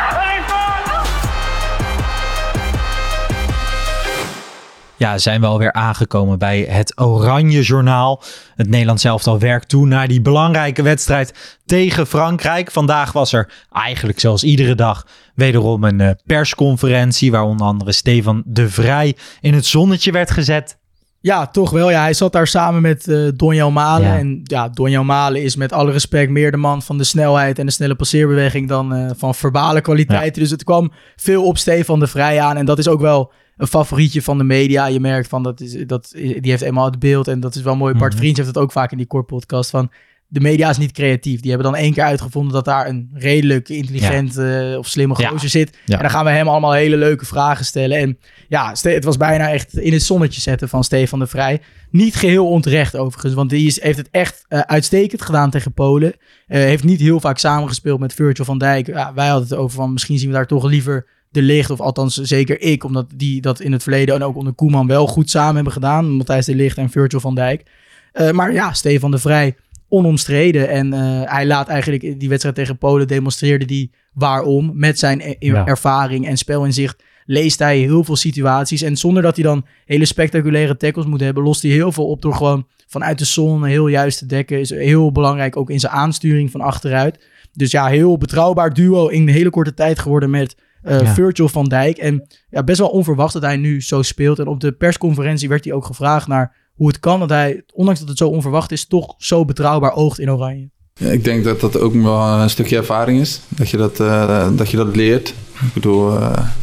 Ja, zijn we alweer aangekomen bij het Oranje Journaal. Het Nederlands elftal werkt toe naar die belangrijke wedstrijd tegen Frankrijk. Vandaag was er eigenlijk zoals iedere dag wederom een persconferentie waar onder andere Stefan de Vrij in het zonnetje werd gezet. Ja, toch wel. Ja, hij zat daar samen met Donjan Malen. Ja. En Donjan Malen is met alle respect meer de man van de snelheid en de snelle passeerbeweging dan van verbale kwaliteiten. Ja. Dus het kwam veel op Stefan de Vrij aan. En dat is ook wel een favorietje van de media. Je merkt van die heeft eenmaal het beeld. En dat is wel mooi. Bart Vriends heeft het ook vaak in die Core-podcast van de media is niet creatief. Die hebben dan 1 keer uitgevonden dat daar een redelijk intelligent of slimme gozer zit. Ja. En dan gaan we hem allemaal hele leuke vragen stellen. En het was bijna echt in het zonnetje zetten van Stefan de Vrij. Niet geheel onterecht overigens, want die heeft het echt uitstekend gedaan tegen Polen. Heeft niet heel vaak samengespeeld met Virgil van Dijk. Wij hadden het over van misschien zien we daar toch liever De Ligt, of althans zeker ik, omdat die dat in het verleden en ook onder Koeman wel goed samen hebben gedaan. Matthijs De Ligt en Virgil van Dijk. Maar Stefan de Vrij onomstreden. En hij laat eigenlijk die wedstrijd tegen Polen demonstreerde die waarom. Met zijn ervaring en spelinzicht leest hij heel veel situaties. En zonder dat hij dan hele spectaculaire tackles moet hebben, lost hij heel veel op door gewoon vanuit de zone heel juist te dekken. Is heel belangrijk ook in zijn aansturing van achteruit. Dus heel betrouwbaar duo in een hele korte tijd geworden met Virgil van Dijk. En best wel onverwacht dat hij nu zo speelt. En op de persconferentie werd hij ook gevraagd naar hoe het kan dat hij, ondanks dat het zo onverwacht is, toch zo betrouwbaar oogt in Oranje. Ja, ik denk dat dat ook wel een stukje ervaring is. Dat je dat leert. Ik bedoel,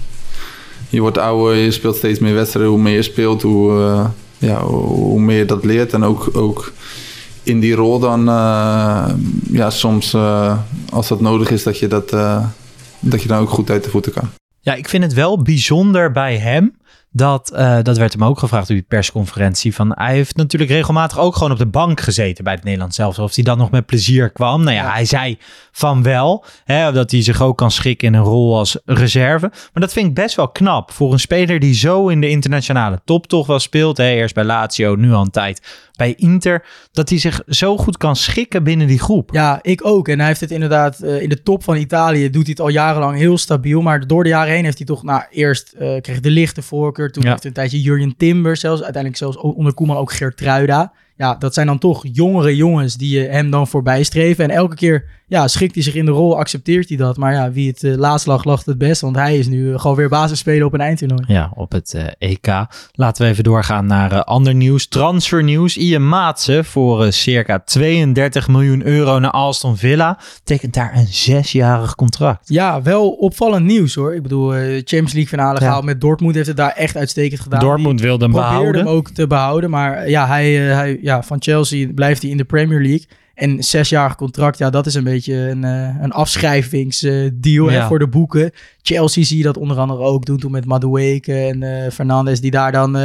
je wordt ouder, je speelt steeds meer wedstrijden. Hoe meer je speelt, hoe meer je dat leert. En ook in die rol dan, soms als dat nodig is, dat je dan ook goed uit de voeten kan. Ja, ik vind het wel bijzonder bij hem dat werd hem ook gevraagd op die persconferentie. Van, hij heeft natuurlijk regelmatig ook gewoon op de bank gezeten bij het Nederlands zelfs. Of hij dan nog met plezier kwam. Nou ja, hij zei van wel. Hè, dat hij zich ook kan schikken in een rol als reserve. Maar dat vind ik best wel knap voor een speler die zo in de internationale top toch wel speelt. Hè, eerst bij Lazio, nu al een tijd bij Inter. Dat hij zich zo goed kan schikken binnen die groep. Ja, ik ook. En hij heeft het inderdaad in de top van Italië doet hij het al jarenlang heel stabiel. Maar door de jaren heen heeft hij toch, eerst kreeg de lichte voorkeur. Toen heeft hij een tijdje Jurjen Timber zelfs. Uiteindelijk zelfs onder Koeman ook Geertruida. Ja, dat zijn dan toch jongere jongens die hem dan voorbij streven. En elke keer schikt hij zich in de rol, accepteert hij dat. Maar ja, wie het laatst lacht het best. Want hij is nu gewoon weer basisspeler op een eindtoernooi. Ja, op het EK. Laten we even doorgaan naar ander nieuws. Transfernieuws. Ian Maatsen voor circa 32 miljoen euro naar Aston Villa. Tekent daar een 6-jarig contract. Ja, wel opvallend nieuws hoor. Ik bedoel, Champions League finale gehaald met Dortmund. Heeft het daar echt uitstekend gedaan. Dortmund wilde hem behouden. Probeerde hem ook te behouden. Maar ja, hij van Chelsea blijft hij in de Premier League. En 6-jarig contract, dat is een beetje een afschrijvingsdeal voor de boeken. Chelsea zie je dat onder andere ook doen. Toen met Madueke en Fernandes die daar dan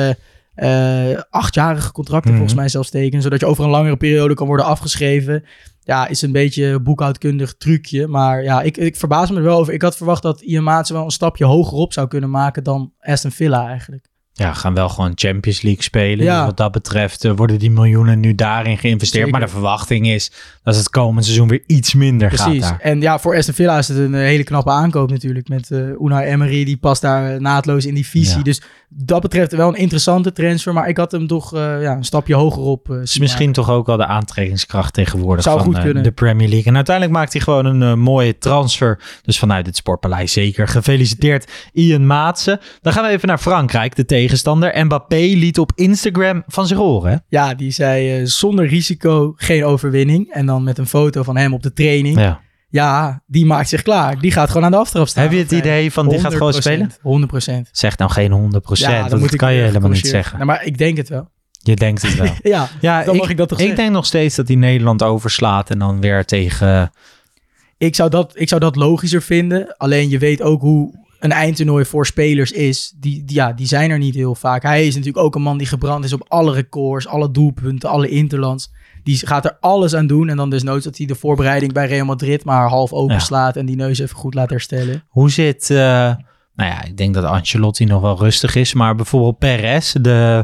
8-jarige contracten volgens mij zelfs tekenen. Zodat je over een langere periode kan worden afgeschreven. Ja, is een beetje een boekhoudkundig trucje. Maar ja, ik verbaas me er wel over. Ik had verwacht dat Ian Maatsen wel een stapje hoger op zou kunnen maken dan Aston Villa eigenlijk. Ja, gaan wel gewoon Champions League spelen. Ja. Dus wat dat betreft worden die miljoenen nu daarin geïnvesteerd. Zeker. Maar de verwachting is dat het komend seizoen weer iets minder gaat daar. En ja, voor Aston Villa is het een hele knappe aankoop natuurlijk. Met Unai Emery, die past daar naadloos in die visie. Ja. Dus dat betreft wel een interessante transfer. Maar ik had hem toch een stapje hoger op. Is misschien toch ook wel de aantrekkingskracht tegenwoordig van de Premier League. En uiteindelijk maakt hij gewoon een mooie transfer. Dus vanuit het Sportpaleis zeker. Gefeliciteerd Ian Maatsen. Dan gaan we even naar Frankrijk, de tegenstander. Mbappé liet op Instagram van zich horen. Ja, die zei zonder risico geen overwinning. En dan met een foto van hem op de training. Ja, die maakt zich klaar. Die gaat gewoon aan de aftrap staan. Heb je het idee van die gaat gewoon spelen? 100%. Zeg nou geen 100%. Ja, dat kan je helemaal niet zeggen. Nou, maar ik denk het wel. Je denkt het wel. Dan mag ik dat toch zeggen. Ik denk nog steeds dat hij Nederland overslaat en dan weer tegen... Ik zou dat logischer vinden. Alleen je weet ook hoe een eindtoernooi voor spelers is. Die zijn er niet heel vaak. Hij is natuurlijk ook een man die gebrand is op alle records, alle doelpunten, alle interlands. Die gaat er alles aan doen. En dan desnoods dat hij de voorbereiding bij Real Madrid maar half openslaat en die neus even goed laat herstellen. Hoe zit... ik denk dat Ancelotti nog wel rustig is. Maar bijvoorbeeld Perez,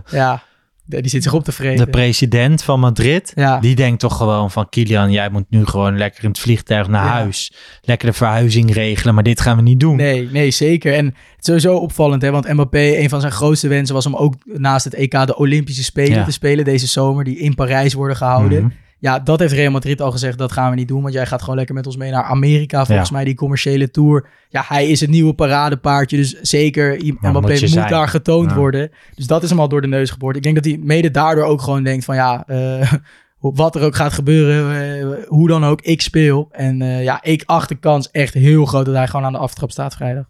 die zit zich op te vreten. De president van Madrid, die denkt toch gewoon van Kylian, jij moet nu gewoon lekker in het vliegtuig naar huis. Lekker de verhuizing regelen, maar dit gaan we niet doen. Nee, zeker. En het is sowieso opvallend, hè, want Mbappé, een van zijn grootste wensen was om ook naast het EK de Olympische Spelen te spelen deze zomer, die in Parijs worden gehouden. Mm-hmm. Ja, dat heeft Real Madrid al gezegd, dat gaan we niet doen, want jij gaat gewoon lekker met ons mee naar Amerika, volgens mij die commerciële tour. Ja, hij is het nieuwe paradepaardje, dus zeker Mbappé moet daar getoond worden. Dus dat is hem al door de neus geboord. Ik denk dat hij mede daardoor ook gewoon denkt van wat er ook gaat gebeuren, hoe dan ook, ik speel. En ik acht de kans echt heel groot dat hij gewoon aan de aftrap staat vrijdag.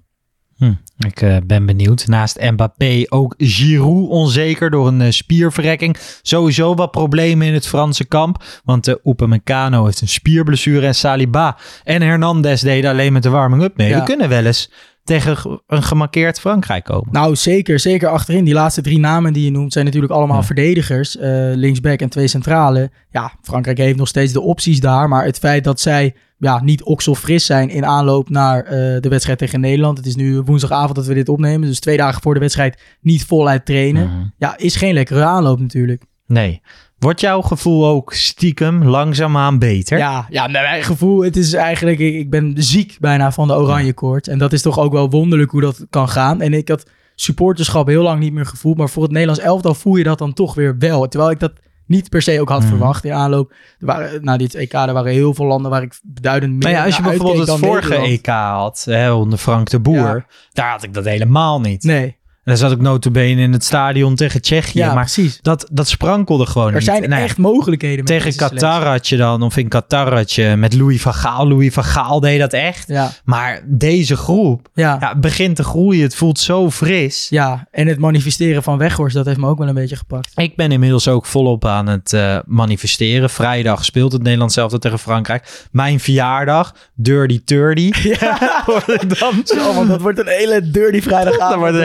Ik ben benieuwd. Naast Mbappé ook Giroud onzeker door een spierverrekking. Sowieso wat problemen in het Franse kamp. Want Upamecano heeft een spierblessure en Saliba en Hernandez deden alleen met de warming-up mee. We kunnen wel eens tegen een gemarkeerd Frankrijk komen. Nou, zeker achterin. Die laatste 3 namen die je noemt zijn natuurlijk allemaal verdedigers. Linksback en 2 centrale. Ja, Frankrijk heeft nog steeds de opties daar. Maar het feit dat zij niet okselfris zijn in aanloop naar de wedstrijd tegen Nederland. Het is nu woensdagavond dat we dit opnemen. Dus 2 dagen voor de wedstrijd niet voluit trainen. Mm-hmm. Ja, is geen lekkere aanloop natuurlijk. Nee. Wordt jouw gevoel ook stiekem langzaamaan beter? Ja, mijn gevoel, het is eigenlijk, ik ben ziek bijna van de oranje koord. En dat is toch ook wel wonderlijk hoe dat kan gaan. En ik had supporterschap heel lang niet meer gevoeld. Maar voor het Nederlands elftal voel je dat dan toch weer wel. Terwijl ik dat niet per se ook had verwacht in aanloop. Dit EK, er waren heel veel landen waar ik beduidend meer als je bijvoorbeeld het vorige EK had, onder Frank de Boer, daar had ik dat helemaal niet. Nee. En dan zat ik notabene in het stadion tegen Tsjechië. Ja, maar precies. Dat sprankelde gewoon niet. Er zijn echt mogelijkheden. Tegen Qatar had je dan, of in Qatar had je met Louis van Gaal. Louis van Gaal deed dat echt. Ja. Maar deze groep begint te groeien. Het voelt zo fris. Ja, en het manifesteren van Weghorst, dat heeft me ook wel een beetje gepakt. Ik ben inmiddels ook volop aan het manifesteren. Vrijdag speelt het Nederlands zelf tegen Frankrijk. Mijn verjaardag, Dirty 30. Ja. Want dat wordt een hele dirty vrijdagavond. Dat wordt een hele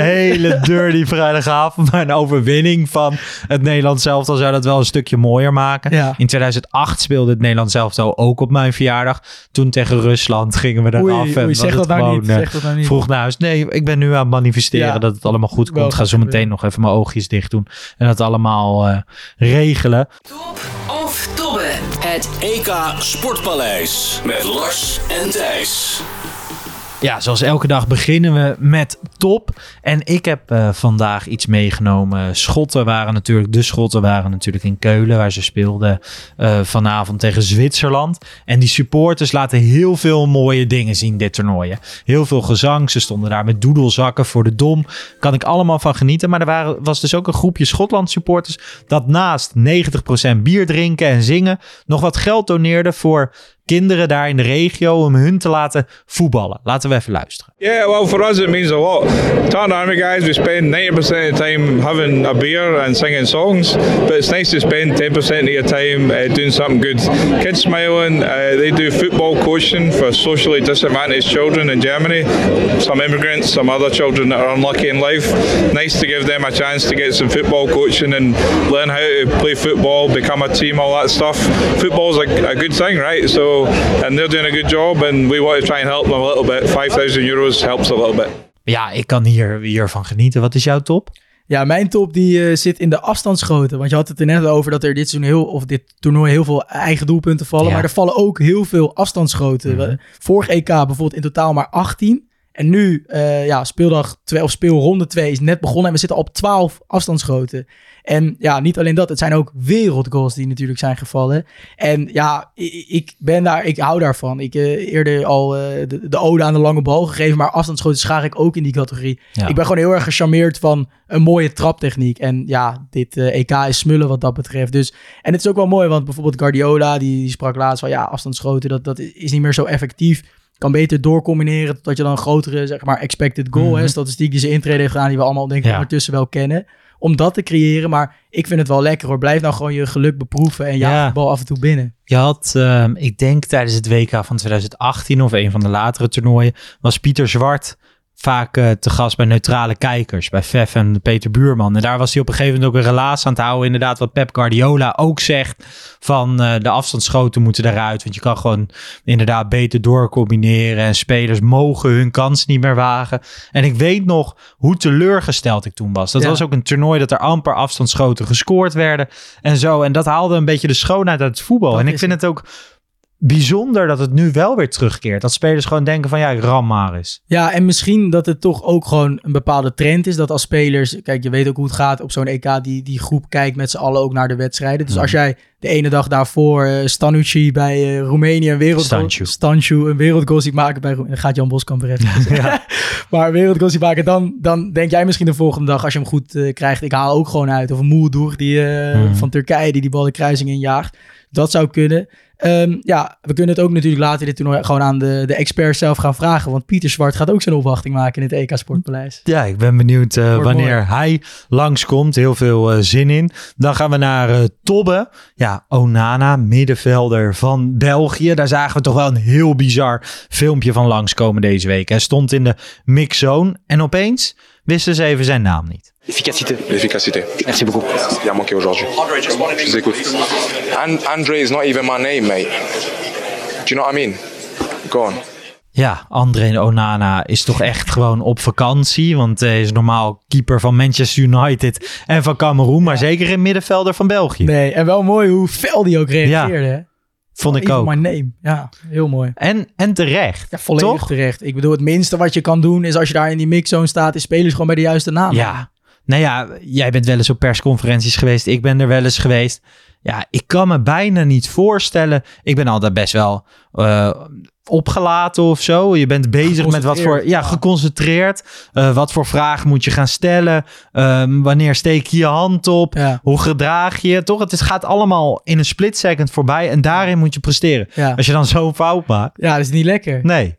hele dirty vrijdagavond. Maar een overwinning van het Nederlands elftal zou dat wel een stukje mooier maken. Ja. In 2008 speelde het Nederlands elftal ook op mijn verjaardag. Toen tegen Rusland gingen we eraf. Oei, zeg dat nou niet. Zeg dat nou niet. Vroeg naar huis. Nee, ik ben nu aan het manifesteren dat het allemaal goed komt. Ik ga zo meteen nog even mijn oogjes dicht doen. En dat allemaal regelen. Top of Tobbe. Het EK Sportpaleis met Lars en Thijs. Ja, zoals elke dag beginnen we met top. En ik heb vandaag iets meegenomen. De Schotten waren natuurlijk in Keulen, waar ze speelden vanavond tegen Zwitserland. En die supporters laten heel veel mooie dingen zien dit toernooi. Heel veel gezang. Ze stonden daar met doedelzakken voor de Dom. Kan ik allemaal van genieten. Maar was dus ook een groepje Schotland supporters dat naast 90% bier drinken en zingen nog wat geld doneerde voor kinderen daar in de regio om hun te laten voetballen. Laten we even luisteren. Yeah, well, for us it means a lot. Tartan Army guys, we spend 90% of the time having a beer and singing songs, but it's nice to spend 10% of your time doing something good. Kids Smiling, they do football coaching for socially disadvantaged children in Germany. Some immigrants, some other children that are unlucky in life. Nice to give them a chance to get some football coaching and learn how to play football, become a team, all that stuff. Football's a good thing, right? So, and they're doing a good job, and we want to try and help them a little bit. €5,000 helps a little bit. Ja, ik kan hiervan genieten. Wat is jouw top? Ja, mijn top die zit in de afstandsschoten. Want je had het er net over dat er dit toernooi heel veel eigen doelpunten vallen. Ja. Maar er vallen ook heel veel afstandsschoten. Mm-hmm. Vorig EK bijvoorbeeld in totaal maar 18. En nu, speelronde 2 is net begonnen en we zitten al op 12 afstandsschoten. En ja, niet alleen dat, het zijn ook wereldgoals die natuurlijk zijn gevallen. En ja, ik hou daarvan. Ik eerder al de ode aan de lange bal gegeven, maar afstandsschoten schaar ik ook in die categorie. Ja. Ik ben gewoon heel erg gecharmeerd van een mooie traptechniek. En ja, dit EK is smullen wat dat betreft. Dus, en het is ook wel mooi, want bijvoorbeeld Guardiola, die sprak laatst van ja, afstandsschoten, dat is niet meer zo effectief. Kan beter doorcombineren totdat je dan een grotere, zeg maar, expected goal, statistiek die ze intrede heeft gedaan, die we allemaal denk ik ondertussen wel kennen. Om dat te creëren, maar ik vind het wel lekker hoor. Blijf nou gewoon je geluk beproeven en jaag de bal af en toe binnen. Je had, ik denk tijdens het WK van 2018 of een van de latere toernooien, was Pieter Zwart vaak te gast bij neutrale kijkers, bij Fef en Peter Buurman. En daar was hij op een gegeven moment ook een relaas aan het houden. Inderdaad, wat Pep Guardiola ook zegt, van de afstandsschoten moeten eruit. Want je kan gewoon inderdaad beter doorcombineren en spelers mogen hun kans niet meer wagen. En ik weet nog hoe teleurgesteld ik toen was. Dat was ook een toernooi dat er amper afstandsschoten gescoord werden en zo. En dat haalde een beetje de schoonheid uit het voetbal. En ik vind het ook bijzonder dat het nu wel weer terugkeert. Dat spelers gewoon denken van ja, ik ram maar eens. Ja, en misschien dat het toch ook gewoon een bepaalde trend is. Dat als spelers, kijk, je weet ook hoe het gaat op zo'n EK. Die groep kijkt met z'n allen ook naar de wedstrijden. Dus als jij de ene dag daarvoor Stanucci bij Roemenië een wereldgoal ziet maken bij Roemenië. Dan gaat Jan Boskamp redden. Maar een wereldgoal ziet maken, dan denk jij misschien de volgende dag als je hem goed krijgt. Ik haal ook gewoon uit. Of een Muldur van Turkije die bal de kruising injaagt. Dat zou kunnen. We kunnen het ook natuurlijk later dit toernooi gewoon aan de experts zelf gaan vragen. Want Pieter Zwart gaat ook zijn opwachting maken in het EK Sportpaleis. Ja, ik ben benieuwd wanneer hij langskomt. Heel veel zin in. Dan gaan we naar Tobbe. Ja, Onana, middenvelder van België. Daar zagen we toch wel een heel bizar filmpje van langskomen deze week. Hij stond in de mixzone en opeens wisten ze even zijn naam niet. L'efficacité. Merci beaucoup. Il a manqué aujourd'hui. Je vous écoute. Andre is not even my name, mate. Do you know what I mean? Go on. Ja, André Onana is toch echt gewoon op vakantie. Want hij is normaal keeper van Manchester United en van Cameroen. Maar zeker in middenvelder van België. Nee, en wel mooi hoe fel die ook reageerde. Ja. Vond ik ook. My name. Ja, heel mooi. En terecht. Ja, volledig toch? Terecht. Ik bedoel, het minste wat je kan doen is als je daar in die mixzone staat, is spelers gewoon bij de juiste naam. Ja. Nou ja, jij bent wel eens op persconferenties geweest. Ik ben er wel eens geweest. Ja, ik kan me bijna niet voorstellen. Ik ben altijd best wel opgelaten of zo. Je bent bezig met wat voor... Ja, geconcentreerd. Wat voor vragen moet je gaan stellen? Wanneer steek je je hand op? Ja. Hoe gedraag je? Toch? Het gaat allemaal in een split second voorbij. En daarin moet je presteren. Ja. Als je dan zo'n fout maakt. Ja, dat is niet lekker. Nee.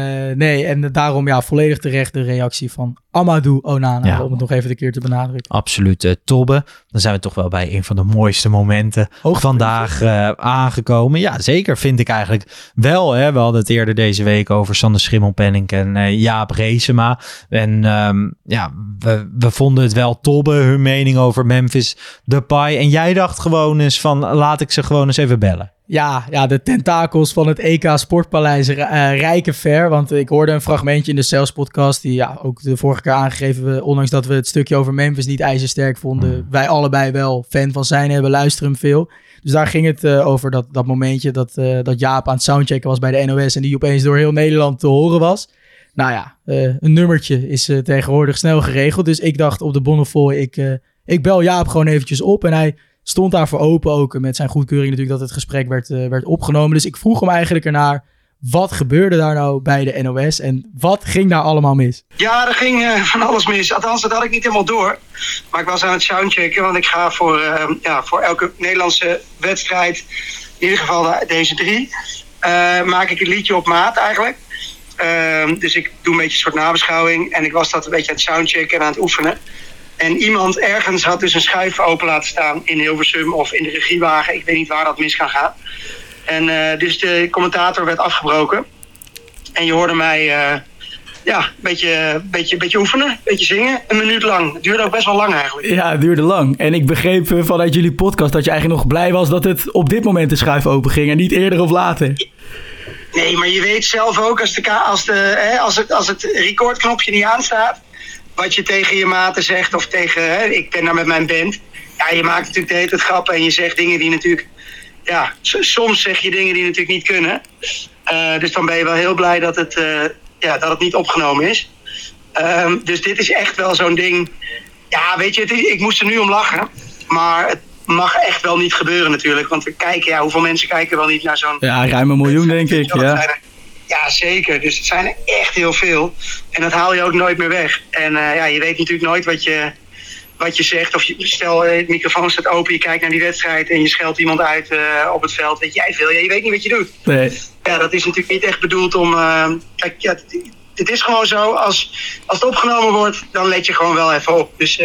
En daarom volledig terecht de reactie van Amadou Onana. Om het nog even een keer te benadrukken. Absoluut. Tobbe. Dan zijn we toch wel bij een van de mooiste momenten vandaag aangekomen. Ja, zeker vind ik eigenlijk wel. Hè. We hadden hadden het eerder deze week over Sander Schimmelpenninck en Jaap Reesema. En we vonden het wel tobben, hun mening over Memphis Depay. En jij dacht gewoon eens van, laat ik ze gewoon eens even bellen. Ja, de tentakels van het EK Sportpaleis rijken ver. Want ik hoorde een fragmentje in de Cels podcast, die ook de vorige keer aangegeven, ondanks dat we het stukje over Memphis niet ijzersterk vonden, wij allebei wel fan van zijn hebben, luisteren hem veel. Dus daar ging het over dat momentje dat Jaap aan het soundchecken was bij de NOS en die opeens door heel Nederland te horen was. Nou ja, een nummertje is tegenwoordig snel geregeld. Dus ik dacht op de Bonnefoy, ik bel Jaap gewoon eventjes op. En hij stond daarvoor open ook met zijn goedkeuring natuurlijk dat het gesprek werd opgenomen. Dus ik vroeg hem eigenlijk ernaar, wat gebeurde daar nou bij de NOS en wat ging daar allemaal mis? Ja, er ging van alles mis. Althans, dat had ik niet helemaal door. Maar ik was aan het soundchecken, want ik ga voor elke Nederlandse wedstrijd, in ieder geval deze 3, maak ik een liedje op maat eigenlijk. Dus ik doe een beetje een soort nabeschouwing en ik was dat een beetje aan het soundchecken en aan het oefenen. En iemand ergens had dus een schuif open laten staan in Hilversum of in de regiewagen. Ik weet niet waar dat mis kan gaan. En dus de commentator werd afgebroken. En je hoorde mij een beetje oefenen, een beetje zingen. 1 minuut lang. Het duurde ook best wel lang eigenlijk. Ja, het duurde lang. En ik begreep vanuit jullie podcast dat je eigenlijk nog blij was dat het op dit moment de schuif open ging en niet eerder of later. Nee, maar je weet zelf ook als het recordknopje niet aanstaat, wat je tegen je maten zegt of tegen, ik ben daar met mijn band. Ja, je maakt natuurlijk de hele tijd grappen en je zegt dingen die natuurlijk, ja, soms zeg je dingen die natuurlijk niet kunnen. Dus dan ben je wel heel blij dat het niet opgenomen is. Dus dit is echt wel zo'n ding. Ja, weet je, ik moest er nu om lachen. Maar het mag echt wel niet gebeuren natuurlijk. Want we kijken, hoeveel mensen kijken wel niet naar zo'n... Ja, ruim 1 miljoen denk ik. Ja, zeker. Dus het zijn er echt heel veel. En dat haal je ook nooit meer weg. En je weet natuurlijk nooit wat je zegt. Of stel, de microfoon staat open, je kijkt naar die wedstrijd en je scheldt iemand uit op het veld. Weet jij veel? Je weet niet wat je doet. Nee. Ja, dat is natuurlijk niet echt bedoeld om... het is gewoon zo, als het opgenomen wordt, dan let je gewoon wel even op. Dus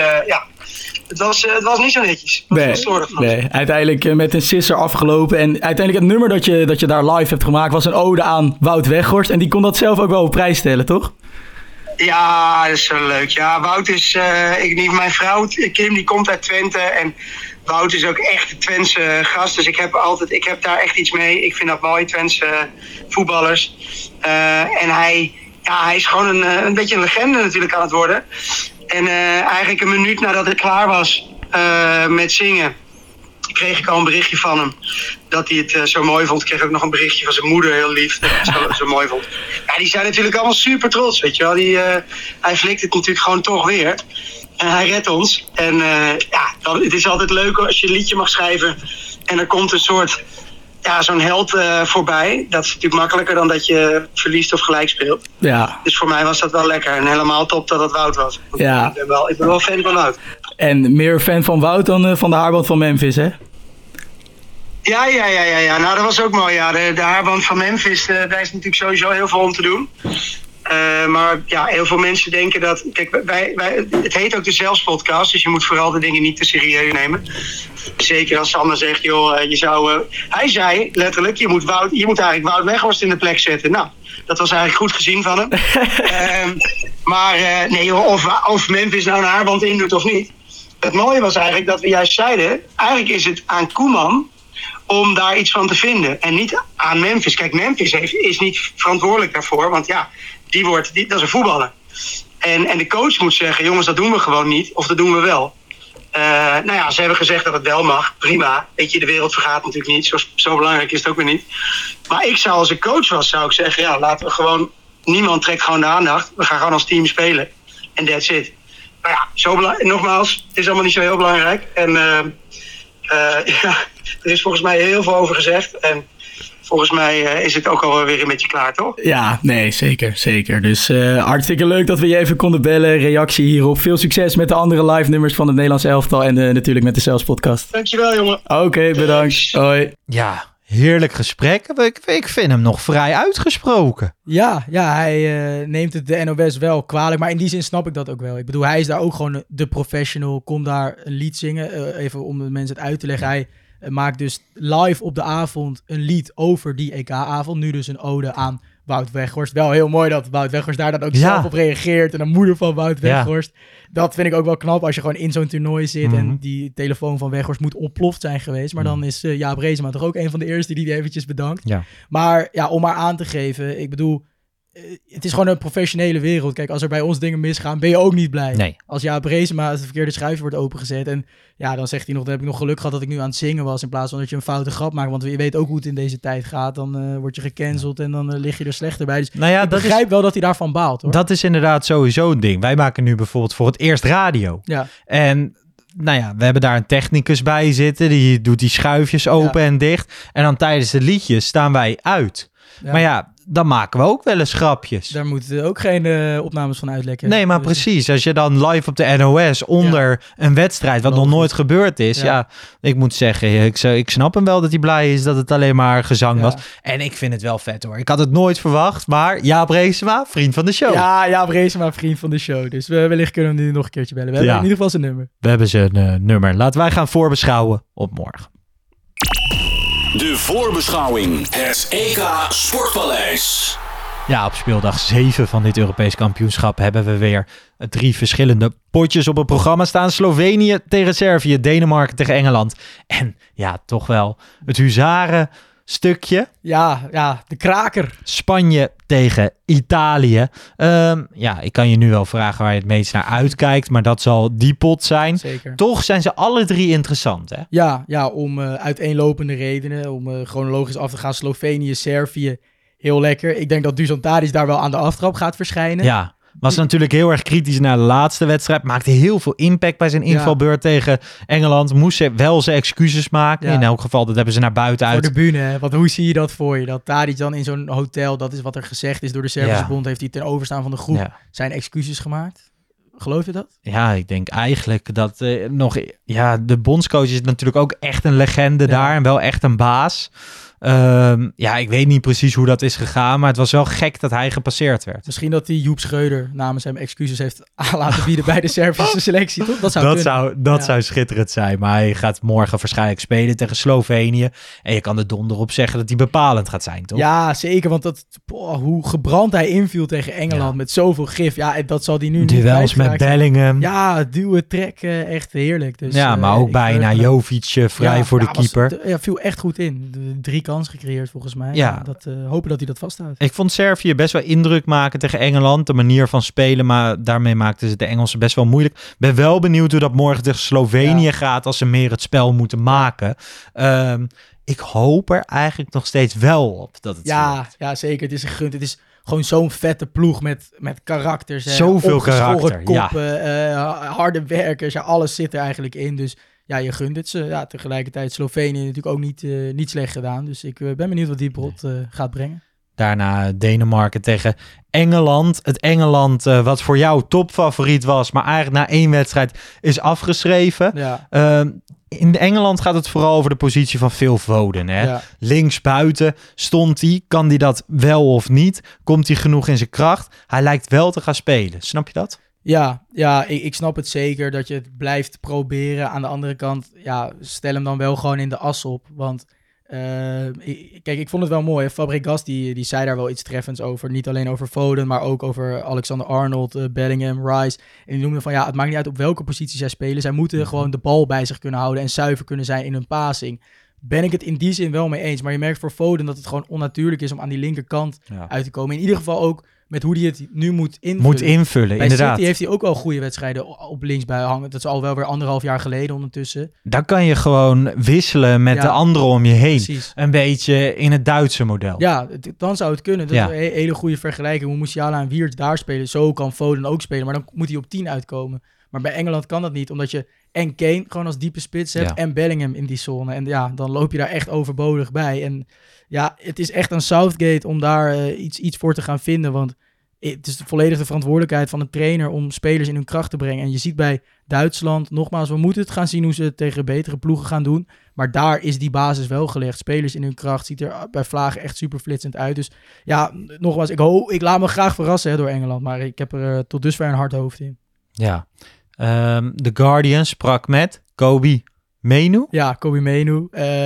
het was niet zo netjes. Nee, uiteindelijk met een sisser afgelopen. En uiteindelijk het nummer dat je daar live hebt gemaakt was een ode aan Wout Weghorst. En die kon dat zelf ook wel op prijs stellen, toch? Ja, dat is zo leuk. Ja, Wout is... mijn vrouw, Kim, die komt uit Twente. En Wout is ook echt een Twentse gast. Dus ik heb daar echt iets mee. Ik vind dat mooi, Twentse voetballers. En hij is gewoon een beetje een legende natuurlijk aan het worden. En eigenlijk 1 minuut nadat ik klaar was met zingen, kreeg ik al een berichtje van hem dat hij het zo mooi vond. Ik kreeg ook nog een berichtje van zijn moeder, heel lief, dat hij het zo mooi vond. Ja, die zijn natuurlijk allemaal super trots, weet je wel. Hij flikt het natuurlijk gewoon toch weer. En hij redt ons. En het is altijd leuk als je een liedje mag schrijven en er komt een soort... Ja, zo'n held voorbij. Dat is natuurlijk makkelijker dan dat je verliest of gelijk speelt. Ja. Dus voor mij was dat wel lekker. En helemaal top dat het Wout was. Ja. Ik ben wel fan van Wout. En meer fan van Wout dan van de haarband van Memphis, hè? Ja. Nou, dat was ook mooi. Ja. De haarband van Memphis, daar is natuurlijk sowieso heel veel om te doen. Maar ja, heel veel mensen denken dat... Kijk, het heet ook de Zelfs podcast, dus je moet vooral de dingen niet te serieus nemen. Zeker als Sander zegt, joh, hij zei letterlijk, je moet eigenlijk Wout Weghorst in de plek zetten. Nou, dat was eigenlijk goed gezien van hem. Nee joh, of Memphis nou een haarband in doet of niet. Het mooie was eigenlijk dat we juist zeiden, eigenlijk is het aan Koeman om daar iets van te vinden. En niet aan Memphis. Kijk, Memphis is niet verantwoordelijk daarvoor, want ja, dat is een voetballer. En de coach moet zeggen, jongens, dat doen we gewoon niet, of dat doen we wel. Ze hebben gezegd dat het wel mag. Prima. Weet je, de wereld vergaat natuurlijk niet. Zo belangrijk is het ook weer niet. Maar als ik coach was, zou ik zeggen, ja, laten we gewoon... Niemand trekt gewoon de aandacht. We gaan gewoon als team spelen. En that's it. Maar ja, nogmaals, het is allemaal niet zo heel belangrijk. En er is volgens mij heel veel over gezegd. En volgens mij is het ook alweer een beetje klaar, toch? Ja, nee, zeker. Dus hartstikke leuk dat we je even konden bellen. Reactie hierop. Veel succes met de andere live nummers van het Nederlands elftal. En natuurlijk met de Zelfs podcast. Dankjewel, jongen. Oké, bedankt. Hoi. Ja, heerlijk gesprek. Ik vind hem nog vrij uitgesproken. Ja, hij neemt het de NOS wel kwalijk. Maar in die zin snap ik dat ook wel. Ik bedoel, hij is daar ook gewoon de professional. Kom daar een lied zingen. Even om de mensen het uit te leggen. Hij maakt dus live op de avond een lied over die EK-avond. Nu dus een ode aan Wout Weghorst. Wel heel mooi dat Wout Weghorst daar dan ook zelf op reageert. En de moeder van Wout Weghorst. Dat vind ik ook wel knap als je gewoon in zo'n toernooi zit en die telefoon van Weghorst moet ontploft zijn geweest. Maar dan is Jaap Reesema toch ook een van de eerste die eventjes bedankt. Ja. Maar ja, om maar aan te geven, ik bedoel, het is gewoon een professionele wereld. Kijk, als er bij ons dingen misgaan, ben je ook niet blij. Nee. Als Jaap Reesema het verkeerde schuifje wordt opengezet en ja, dan zegt hij nog, dan heb ik nog geluk gehad dat ik nu aan het zingen was in plaats van dat je een foute grap maakt. Want je weet ook hoe het in deze tijd gaat. Dan word je gecanceld en dan lig je er slechter bij. Dus ik begrijp wel dat hij daarvan baalt, hoor. Dat is inderdaad sowieso een ding. Wij maken nu bijvoorbeeld voor het eerst radio. Ja. En nou ja, we hebben daar een technicus bij zitten. Die doet die schuifjes open en dicht. En dan tijdens de liedjes staan wij uit. Ja. Maar ja, dan maken we ook wel eens grapjes. Daar moeten ook geen opnames van uitlekken. Nee, maar precies. Als je dan live op de NOS onder een wedstrijd, wat nog nooit gebeurd is. Ja, ik moet zeggen, ik snap hem wel dat hij blij is dat het alleen maar gezang was. En ik vind het wel vet, hoor. Ik had het nooit verwacht, maar Jaap Reesema, vriend van de show. Ja, Jaap Reesema, vriend van de show. Dus wellicht kunnen we hem nu nog een keertje bellen. We hebben in ieder geval zijn nummer. We hebben zijn nummer. Laten wij gaan voorbeschouwen op morgen. De voorbeschouwing. Het EK Sportpaleis. Ja, op speeldag 7 van dit Europees kampioenschap hebben we weer 3 verschillende potjes op het programma staan. Slovenië tegen Servië, Denemarken tegen Engeland. En ja, toch wel het huzaren stukje. Ja, de kraker. Spanje tegen Italië. Ja, ik kan je nu wel vragen waar je het meest naar uitkijkt, maar dat zal die pot zijn. Zeker. Toch zijn ze alle 3 interessant, hè? Ja, om uiteenlopende redenen. Om chronologisch af te gaan. Slovenië, Servië, heel lekker. Ik denk dat Dusan Tadić daar wel aan de aftrap gaat verschijnen. Ja. Was natuurlijk heel erg kritisch na de laatste wedstrijd. Maakte heel veel impact bij zijn invalbeurt tegen Engeland. Moest wel zijn excuses maken. In elk geval, dat hebben ze naar buiten uit. Voor de bühne, hè? Want hoe zie je dat voor je? Dat Tadić dan in zo'n hotel, dat is wat er gezegd is door de Servische bond, heeft hij ten overstaan van de groep zijn excuses gemaakt. Geloof je dat? Ja, ik denk eigenlijk dat de bondscoach is natuurlijk ook echt een legende daar en wel echt een baas. Ja, ik weet niet precies hoe dat is gegaan, maar het was wel gek dat hij gepasseerd werd. Misschien dat die Joep Schreuder namens hem excuses heeft aan laten bieden bij de Servische selectie, toch? Dat zou schitterend zijn, maar hij gaat morgen waarschijnlijk spelen tegen Slovenië. En je kan er donder op zeggen dat hij bepalend gaat zijn, toch? Ja, zeker, want hoe gebrand hij inviel tegen Engeland met zoveel gif. Ja, en dat zal hij nu niet duels met Bellingham. Ja, duwen, trekken, echt heerlijk. Dus, ja, maar ook bijna Jovic vrij voor de keeper. Viel echt goed in. 3 kans gecreëerd volgens mij. Ja. Hopen dat hij dat vasthoudt. Ik vond Servië best wel indruk maken tegen Engeland. De manier van spelen, maar daarmee maakten ze de Engelsen best wel moeilijk. Ben wel benieuwd hoe dat morgen tegen Slovenië gaat als ze meer het spel moeten maken. Ik hoop er eigenlijk nog steeds wel op dat het ja, zeker. Het is een gunt. Het is gewoon zo'n vette ploeg met karakters. Zoveel karakter. Koppen, harde werkers. Ja, alles zit er eigenlijk in. Dus ja, je gunt het ze. Ja, tegelijkertijd Slovenië natuurlijk ook niet slecht gedaan. Dus ik ben benieuwd wat die pot gaat brengen. Daarna Denemarken tegen Engeland. Het Engeland wat voor jou topfavoriet was, maar eigenlijk na 1 wedstrijd is afgeschreven. Ja. In Engeland gaat het vooral over de positie van Phil Foden. Hè? Ja. Links buiten stond hij. Kan hij dat wel of niet? Komt hij genoeg in zijn kracht? Hij lijkt wel te gaan spelen. Snap je dat? Ja, ik snap het zeker dat je het blijft proberen. Aan de andere kant, stel hem dan wel gewoon in de as op. Want kijk, ik vond het wel mooi. Hè? Fabregas die zei daar wel iets treffends over. Niet alleen over Foden, maar ook over Alexander-Arnold, Bellingham, Rice. En die noemde van, het maakt niet uit op welke positie zij spelen. Zij moeten gewoon de bal bij zich kunnen houden en zuiver kunnen zijn in hun passing. Ben ik het in die zin wel mee eens. Maar je merkt voor Foden dat het gewoon onnatuurlijk is om aan die linkerkant uit te komen. In ieder geval ook met hoe hij het nu moet invullen. Bij inderdaad. City heeft hij ook wel goede wedstrijden op links bij hangen. Dat is al wel weer 1,5 jaar geleden ondertussen. Dan kan je gewoon wisselen met de anderen om je heen. Precies. Een beetje in het Duitse model. Ja, dan zou het kunnen. Dat is een hele goede vergelijking. Hoe Musiala en Wiertz daar spelen. Zo kan Foden ook spelen. Maar dan moet hij op 10 uitkomen. Maar bij Engeland kan dat niet. Omdat je en Kane gewoon als diepe spits hebt. En Bellingham in die zone. En dan loop je daar echt overbodig bij. En ja, het is echt aan Southgate om daar iets voor te gaan vinden. Want het is volledig de verantwoordelijkheid van de trainer om spelers in hun kracht te brengen. En je ziet bij Duitsland, nogmaals, we moeten het gaan zien hoe ze het tegen betere ploegen gaan doen. Maar daar is die basis wel gelegd. Spelers in hun kracht ziet er bij Vlagen echt super flitsend uit. Dus ja, nogmaals, ik laat me graag verrassen door Engeland. Maar ik heb er tot dusver een hard hoofd in. Ja, The Guardian sprak met Kobe Menu? Ja, Kobbie Mainoo.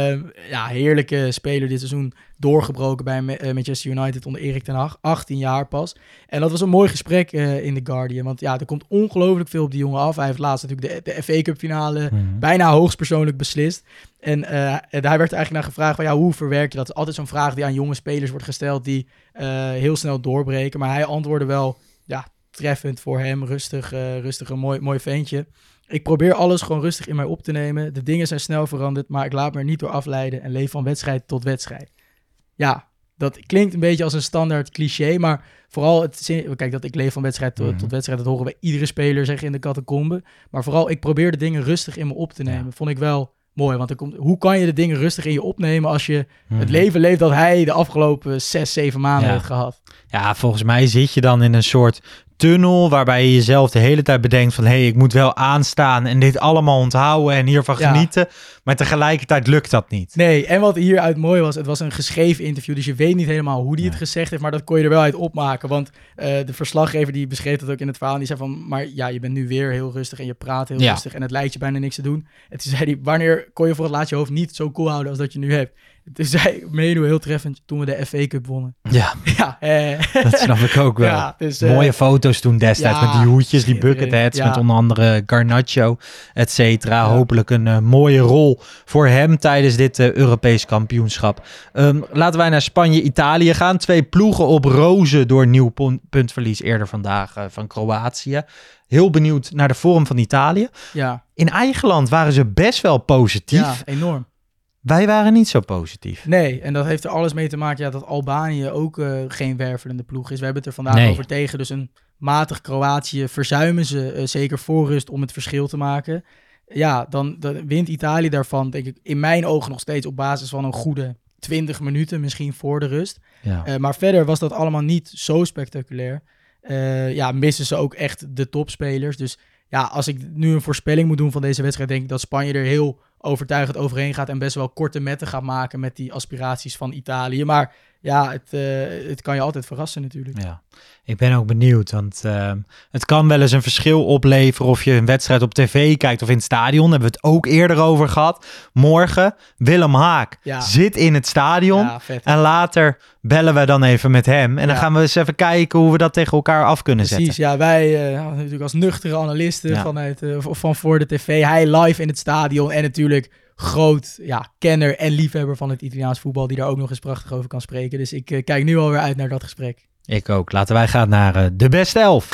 Heerlijke speler dit seizoen. Doorgebroken bij Manchester United onder Erik ten Hag. 18 jaar pas. En dat was een mooi gesprek in The Guardian. Want ja, er komt ongelooflijk veel op die jongen af. Hij heeft laatst natuurlijk de FA Cup finale bijna hoogstpersoonlijk beslist. En daar werd eigenlijk naar gevraagd van, hoe verwerk je dat? Dat is altijd zo'n vraag die aan jonge spelers wordt gesteld die heel snel doorbreken. Maar hij antwoordde wel treffend voor hem. Rustig een mooi ventje. Ik probeer alles gewoon rustig in mij op te nemen. De dingen zijn snel veranderd, maar ik laat me er niet door afleiden en leef van wedstrijd tot wedstrijd. Ja, dat klinkt een beetje als een standaard cliché, maar vooral dat ik leef van wedstrijd tot wedstrijd, dat horen we iedere speler zeggen in de catacombe. Maar vooral, ik probeer de dingen rustig in me op te nemen. Vond ik wel mooi, want hoe kan je de dingen rustig in je opnemen als je het leven leeft dat hij de afgelopen 6-7 maanden heeft gehad? Ja, volgens mij zit je dan in een soort tunnel waarbij je jezelf de hele tijd bedenkt van ik moet wel aanstaan en dit allemaal onthouden en hiervan genieten. Maar tegelijkertijd lukt dat niet. Nee, en wat hieruit mooi was, het was een geschreven interview, dus je weet niet helemaal hoe die het gezegd heeft, maar dat kon je er wel uit opmaken. Want de verslaggever die beschreef dat ook in het verhaal, die zei van, maar je bent nu weer heel rustig en je praat heel rustig en het lijkt je bijna niks te doen. En toen zei hij, wanneer kon je voor het laatst je hoofd niet zo cool houden als dat je nu hebt? Toen zei Mainoo heel treffend toen we de FA Cup wonnen. Ja, dat snap ik ook wel. Ja, dus, mooie foto's toen destijds met die hoedjes, die bucketheads, met onder andere Garnacho, et cetera. Ja. Hopelijk een mooie rol voor hem tijdens dit Europees kampioenschap. Laten wij naar Spanje-Italië gaan. 2 ploegen op rozen door nieuw puntverlies eerder vandaag van Kroatië. Heel benieuwd naar de vorm van Italië. Ja. In eigen land waren ze best wel positief. Ja, enorm. Wij waren niet zo positief. Nee, en dat heeft er alles mee te maken dat Albanië ook geen wervelende ploeg is. We hebben het er vandaag over tegen. Dus een matig Kroatië verzuimen ze zeker voor rust om het verschil te maken. Ja, dan wint Italië daarvan, denk ik, in mijn ogen nog steeds op basis van een goede 20 minuten, misschien voor de rust. Ja. Maar verder was dat allemaal niet zo spectaculair. Missen ze ook echt de topspelers. Dus als ik nu een voorspelling moet doen van deze wedstrijd, denk ik dat Spanje er heel overtuigend overheen gaat en best wel korte metten gaat maken met die aspiraties van Italië. Maar het kan je altijd verrassen natuurlijk. Ja, ik ben ook benieuwd, want het kan wel eens een verschil opleveren of je een wedstrijd op tv kijkt of in het stadion. Daar hebben we het ook eerder over gehad. Morgen, Willem Haak zit in het stadion en later bellen we dan even met hem. En dan gaan we eens even kijken hoe we dat tegen elkaar af kunnen zetten. Precies, wij natuurlijk als nuchtere analisten van voor de tv. Hij live in het stadion en natuurlijk groot kenner en liefhebber van het Italiaans voetbal, die daar ook nog eens prachtig over kan spreken. Dus ik kijk nu alweer uit naar dat gesprek. Ik ook. Laten wij gaan naar de beste 11.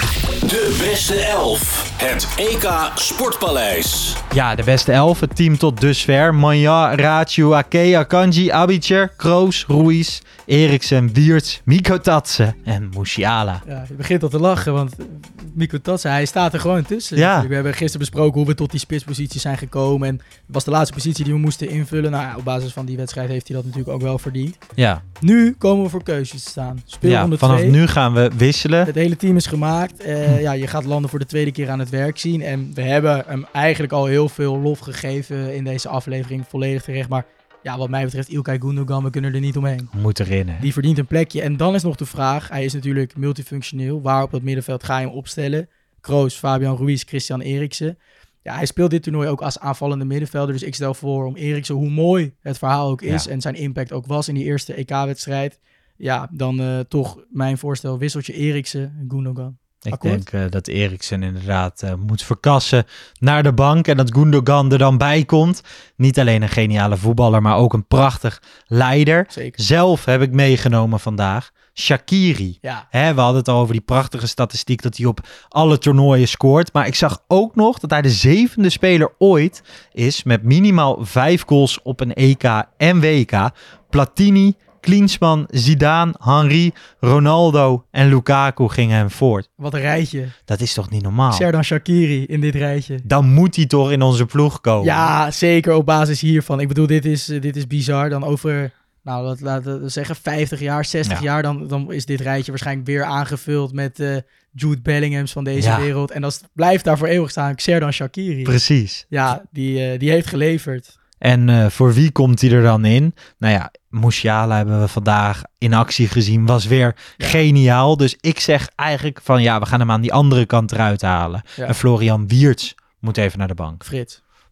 De beste 11. Het EK Sportpaleis. Ja, de beste 11. Het team tot dusver. Manja, Ratio, Ake, Akanji, Abicer, Kroos, Ruiz, Eriksen, Wiertz, Mikotadze en Musiala. Ja, je begint al te lachen, want Mikotadze, hij staat er gewoon tussen. Ja. We hebben gisteren besproken hoe we tot die spitspositie zijn gekomen. En het was de laatste positie die we moesten invullen. Nou, op basis van die wedstrijd heeft hij dat natuurlijk ook wel verdiend. Ja. Nu komen we voor keuzes te staan. Vanaf nu gaan we wisselen. Het hele team is gemaakt. Je gaat landen voor de tweede keer aan het werk zien. En we hebben hem eigenlijk al heel veel lof gegeven in deze aflevering. Volledig terecht. Maar wat mij betreft, İlkay Gundogan, we kunnen er niet omheen. Moet erin, hè? Die verdient een plekje. En dan is nog de vraag, hij is natuurlijk multifunctioneel. Waar op het middenveld ga je hem opstellen? Kroos, Fabian Ruiz, Christian Eriksen. Ja, hij speelt dit toernooi ook als aanvallende middenvelder. Dus ik stel voor om Eriksen, hoe mooi het verhaal ook is en zijn impact ook was in die eerste EK-wedstrijd. Ja, dan toch mijn voorstel, wisseltje Eriksen, Gundogan. Ik denk dat Eriksen inderdaad moet verkassen naar de bank en dat Gundogan er dan bij komt. Niet alleen een geniale voetballer, maar ook een prachtig leider. Zeker. Zelf heb ik meegenomen vandaag Shaqiri. Ja. We hadden het al over die prachtige statistiek dat hij op alle toernooien scoort. Maar ik zag ook nog dat hij de 7e speler ooit is met minimaal 5 goals op een EK en WK. Platini, Klinsmann, Zidane, Henry, Ronaldo en Lukaku gingen hem voort. Wat een rijtje. Dat is toch niet normaal? Xherdan Shaqiri in dit rijtje. Dan moet hij toch in onze ploeg komen? Ja, zeker op basis hiervan. Ik bedoel, dit is bizar. Dan over, laten we zeggen 50 jaar, 60 jaar, dan is dit rijtje waarschijnlijk weer aangevuld met Jude Bellinghams van deze wereld. En dat blijft daar voor eeuwig staan. Xherdan Shaqiri. Precies. Ja, die heeft geleverd. En voor wie komt hij er dan in? Nou ja, Musiala hebben we vandaag in actie gezien. Was weer geniaal. Dus ik zeg eigenlijk van we gaan hem aan die andere kant eruit halen. Ja. En Florian Wiertz moet even naar de bank. Frits.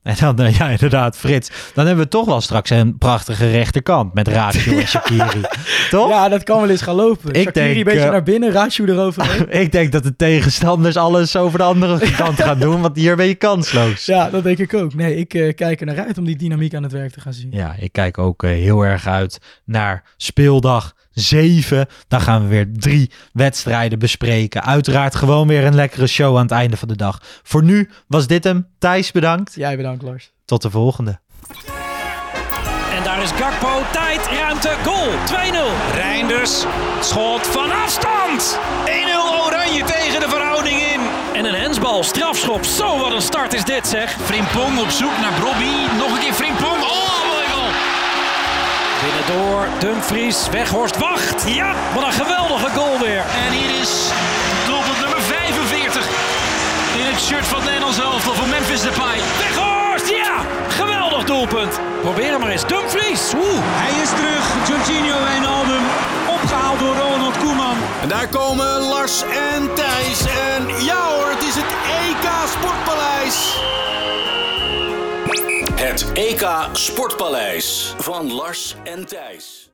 En dan, ja, inderdaad, Frits. Dan hebben we toch wel straks een prachtige rechterkant met Ratio en Shaqiri. Toch? Ja, dat kan wel eens gaan lopen. Shaqiri een beetje naar binnen, Ratio eroverheen. Ik denk dat de tegenstanders alles over de andere kant gaan doen, want hier ben je kansloos. Ja, dat denk ik ook. Nee, ik kijk er naar uit om die dynamiek aan het werk te gaan zien. Ja, ik kijk ook heel erg uit naar speeldag 7. Dan gaan we weer 3 wedstrijden bespreken. Uiteraard gewoon weer een lekkere show aan het einde van de dag. Voor nu was dit hem. Thijs, bedankt. Jij bedankt, Lars. Tot de volgende. En daar is Gakpo, tijd, ruimte, goal, 2-0. Reinders, schot van afstand. 1-0 Oranje tegen de verhouding in. En een hensbal, strafschop. Zo, wat een start is dit, zeg. Frimpong op zoek naar Brobby. Nog een keer Frimpong. Oh, mooi goal. Binnendoor, Dumfries, Weghorst, wacht. Ja, wat een geweldige goal weer. En hier is doelpunt nummer 45. In het shirt van het Nederlands elftal voor Memphis Depay. Weghorst, ja! Geweldig doelpunt. Probeer hem maar eens. Dumfries. Hij is terug. Jorginho Wijnaldum. Opgehaald door Ronald Koeman. En daar komen Lars en Thijs. En ja hoor, het is het EK Sportpaleis. Het EK Sportpaleis van Lars en Thijs.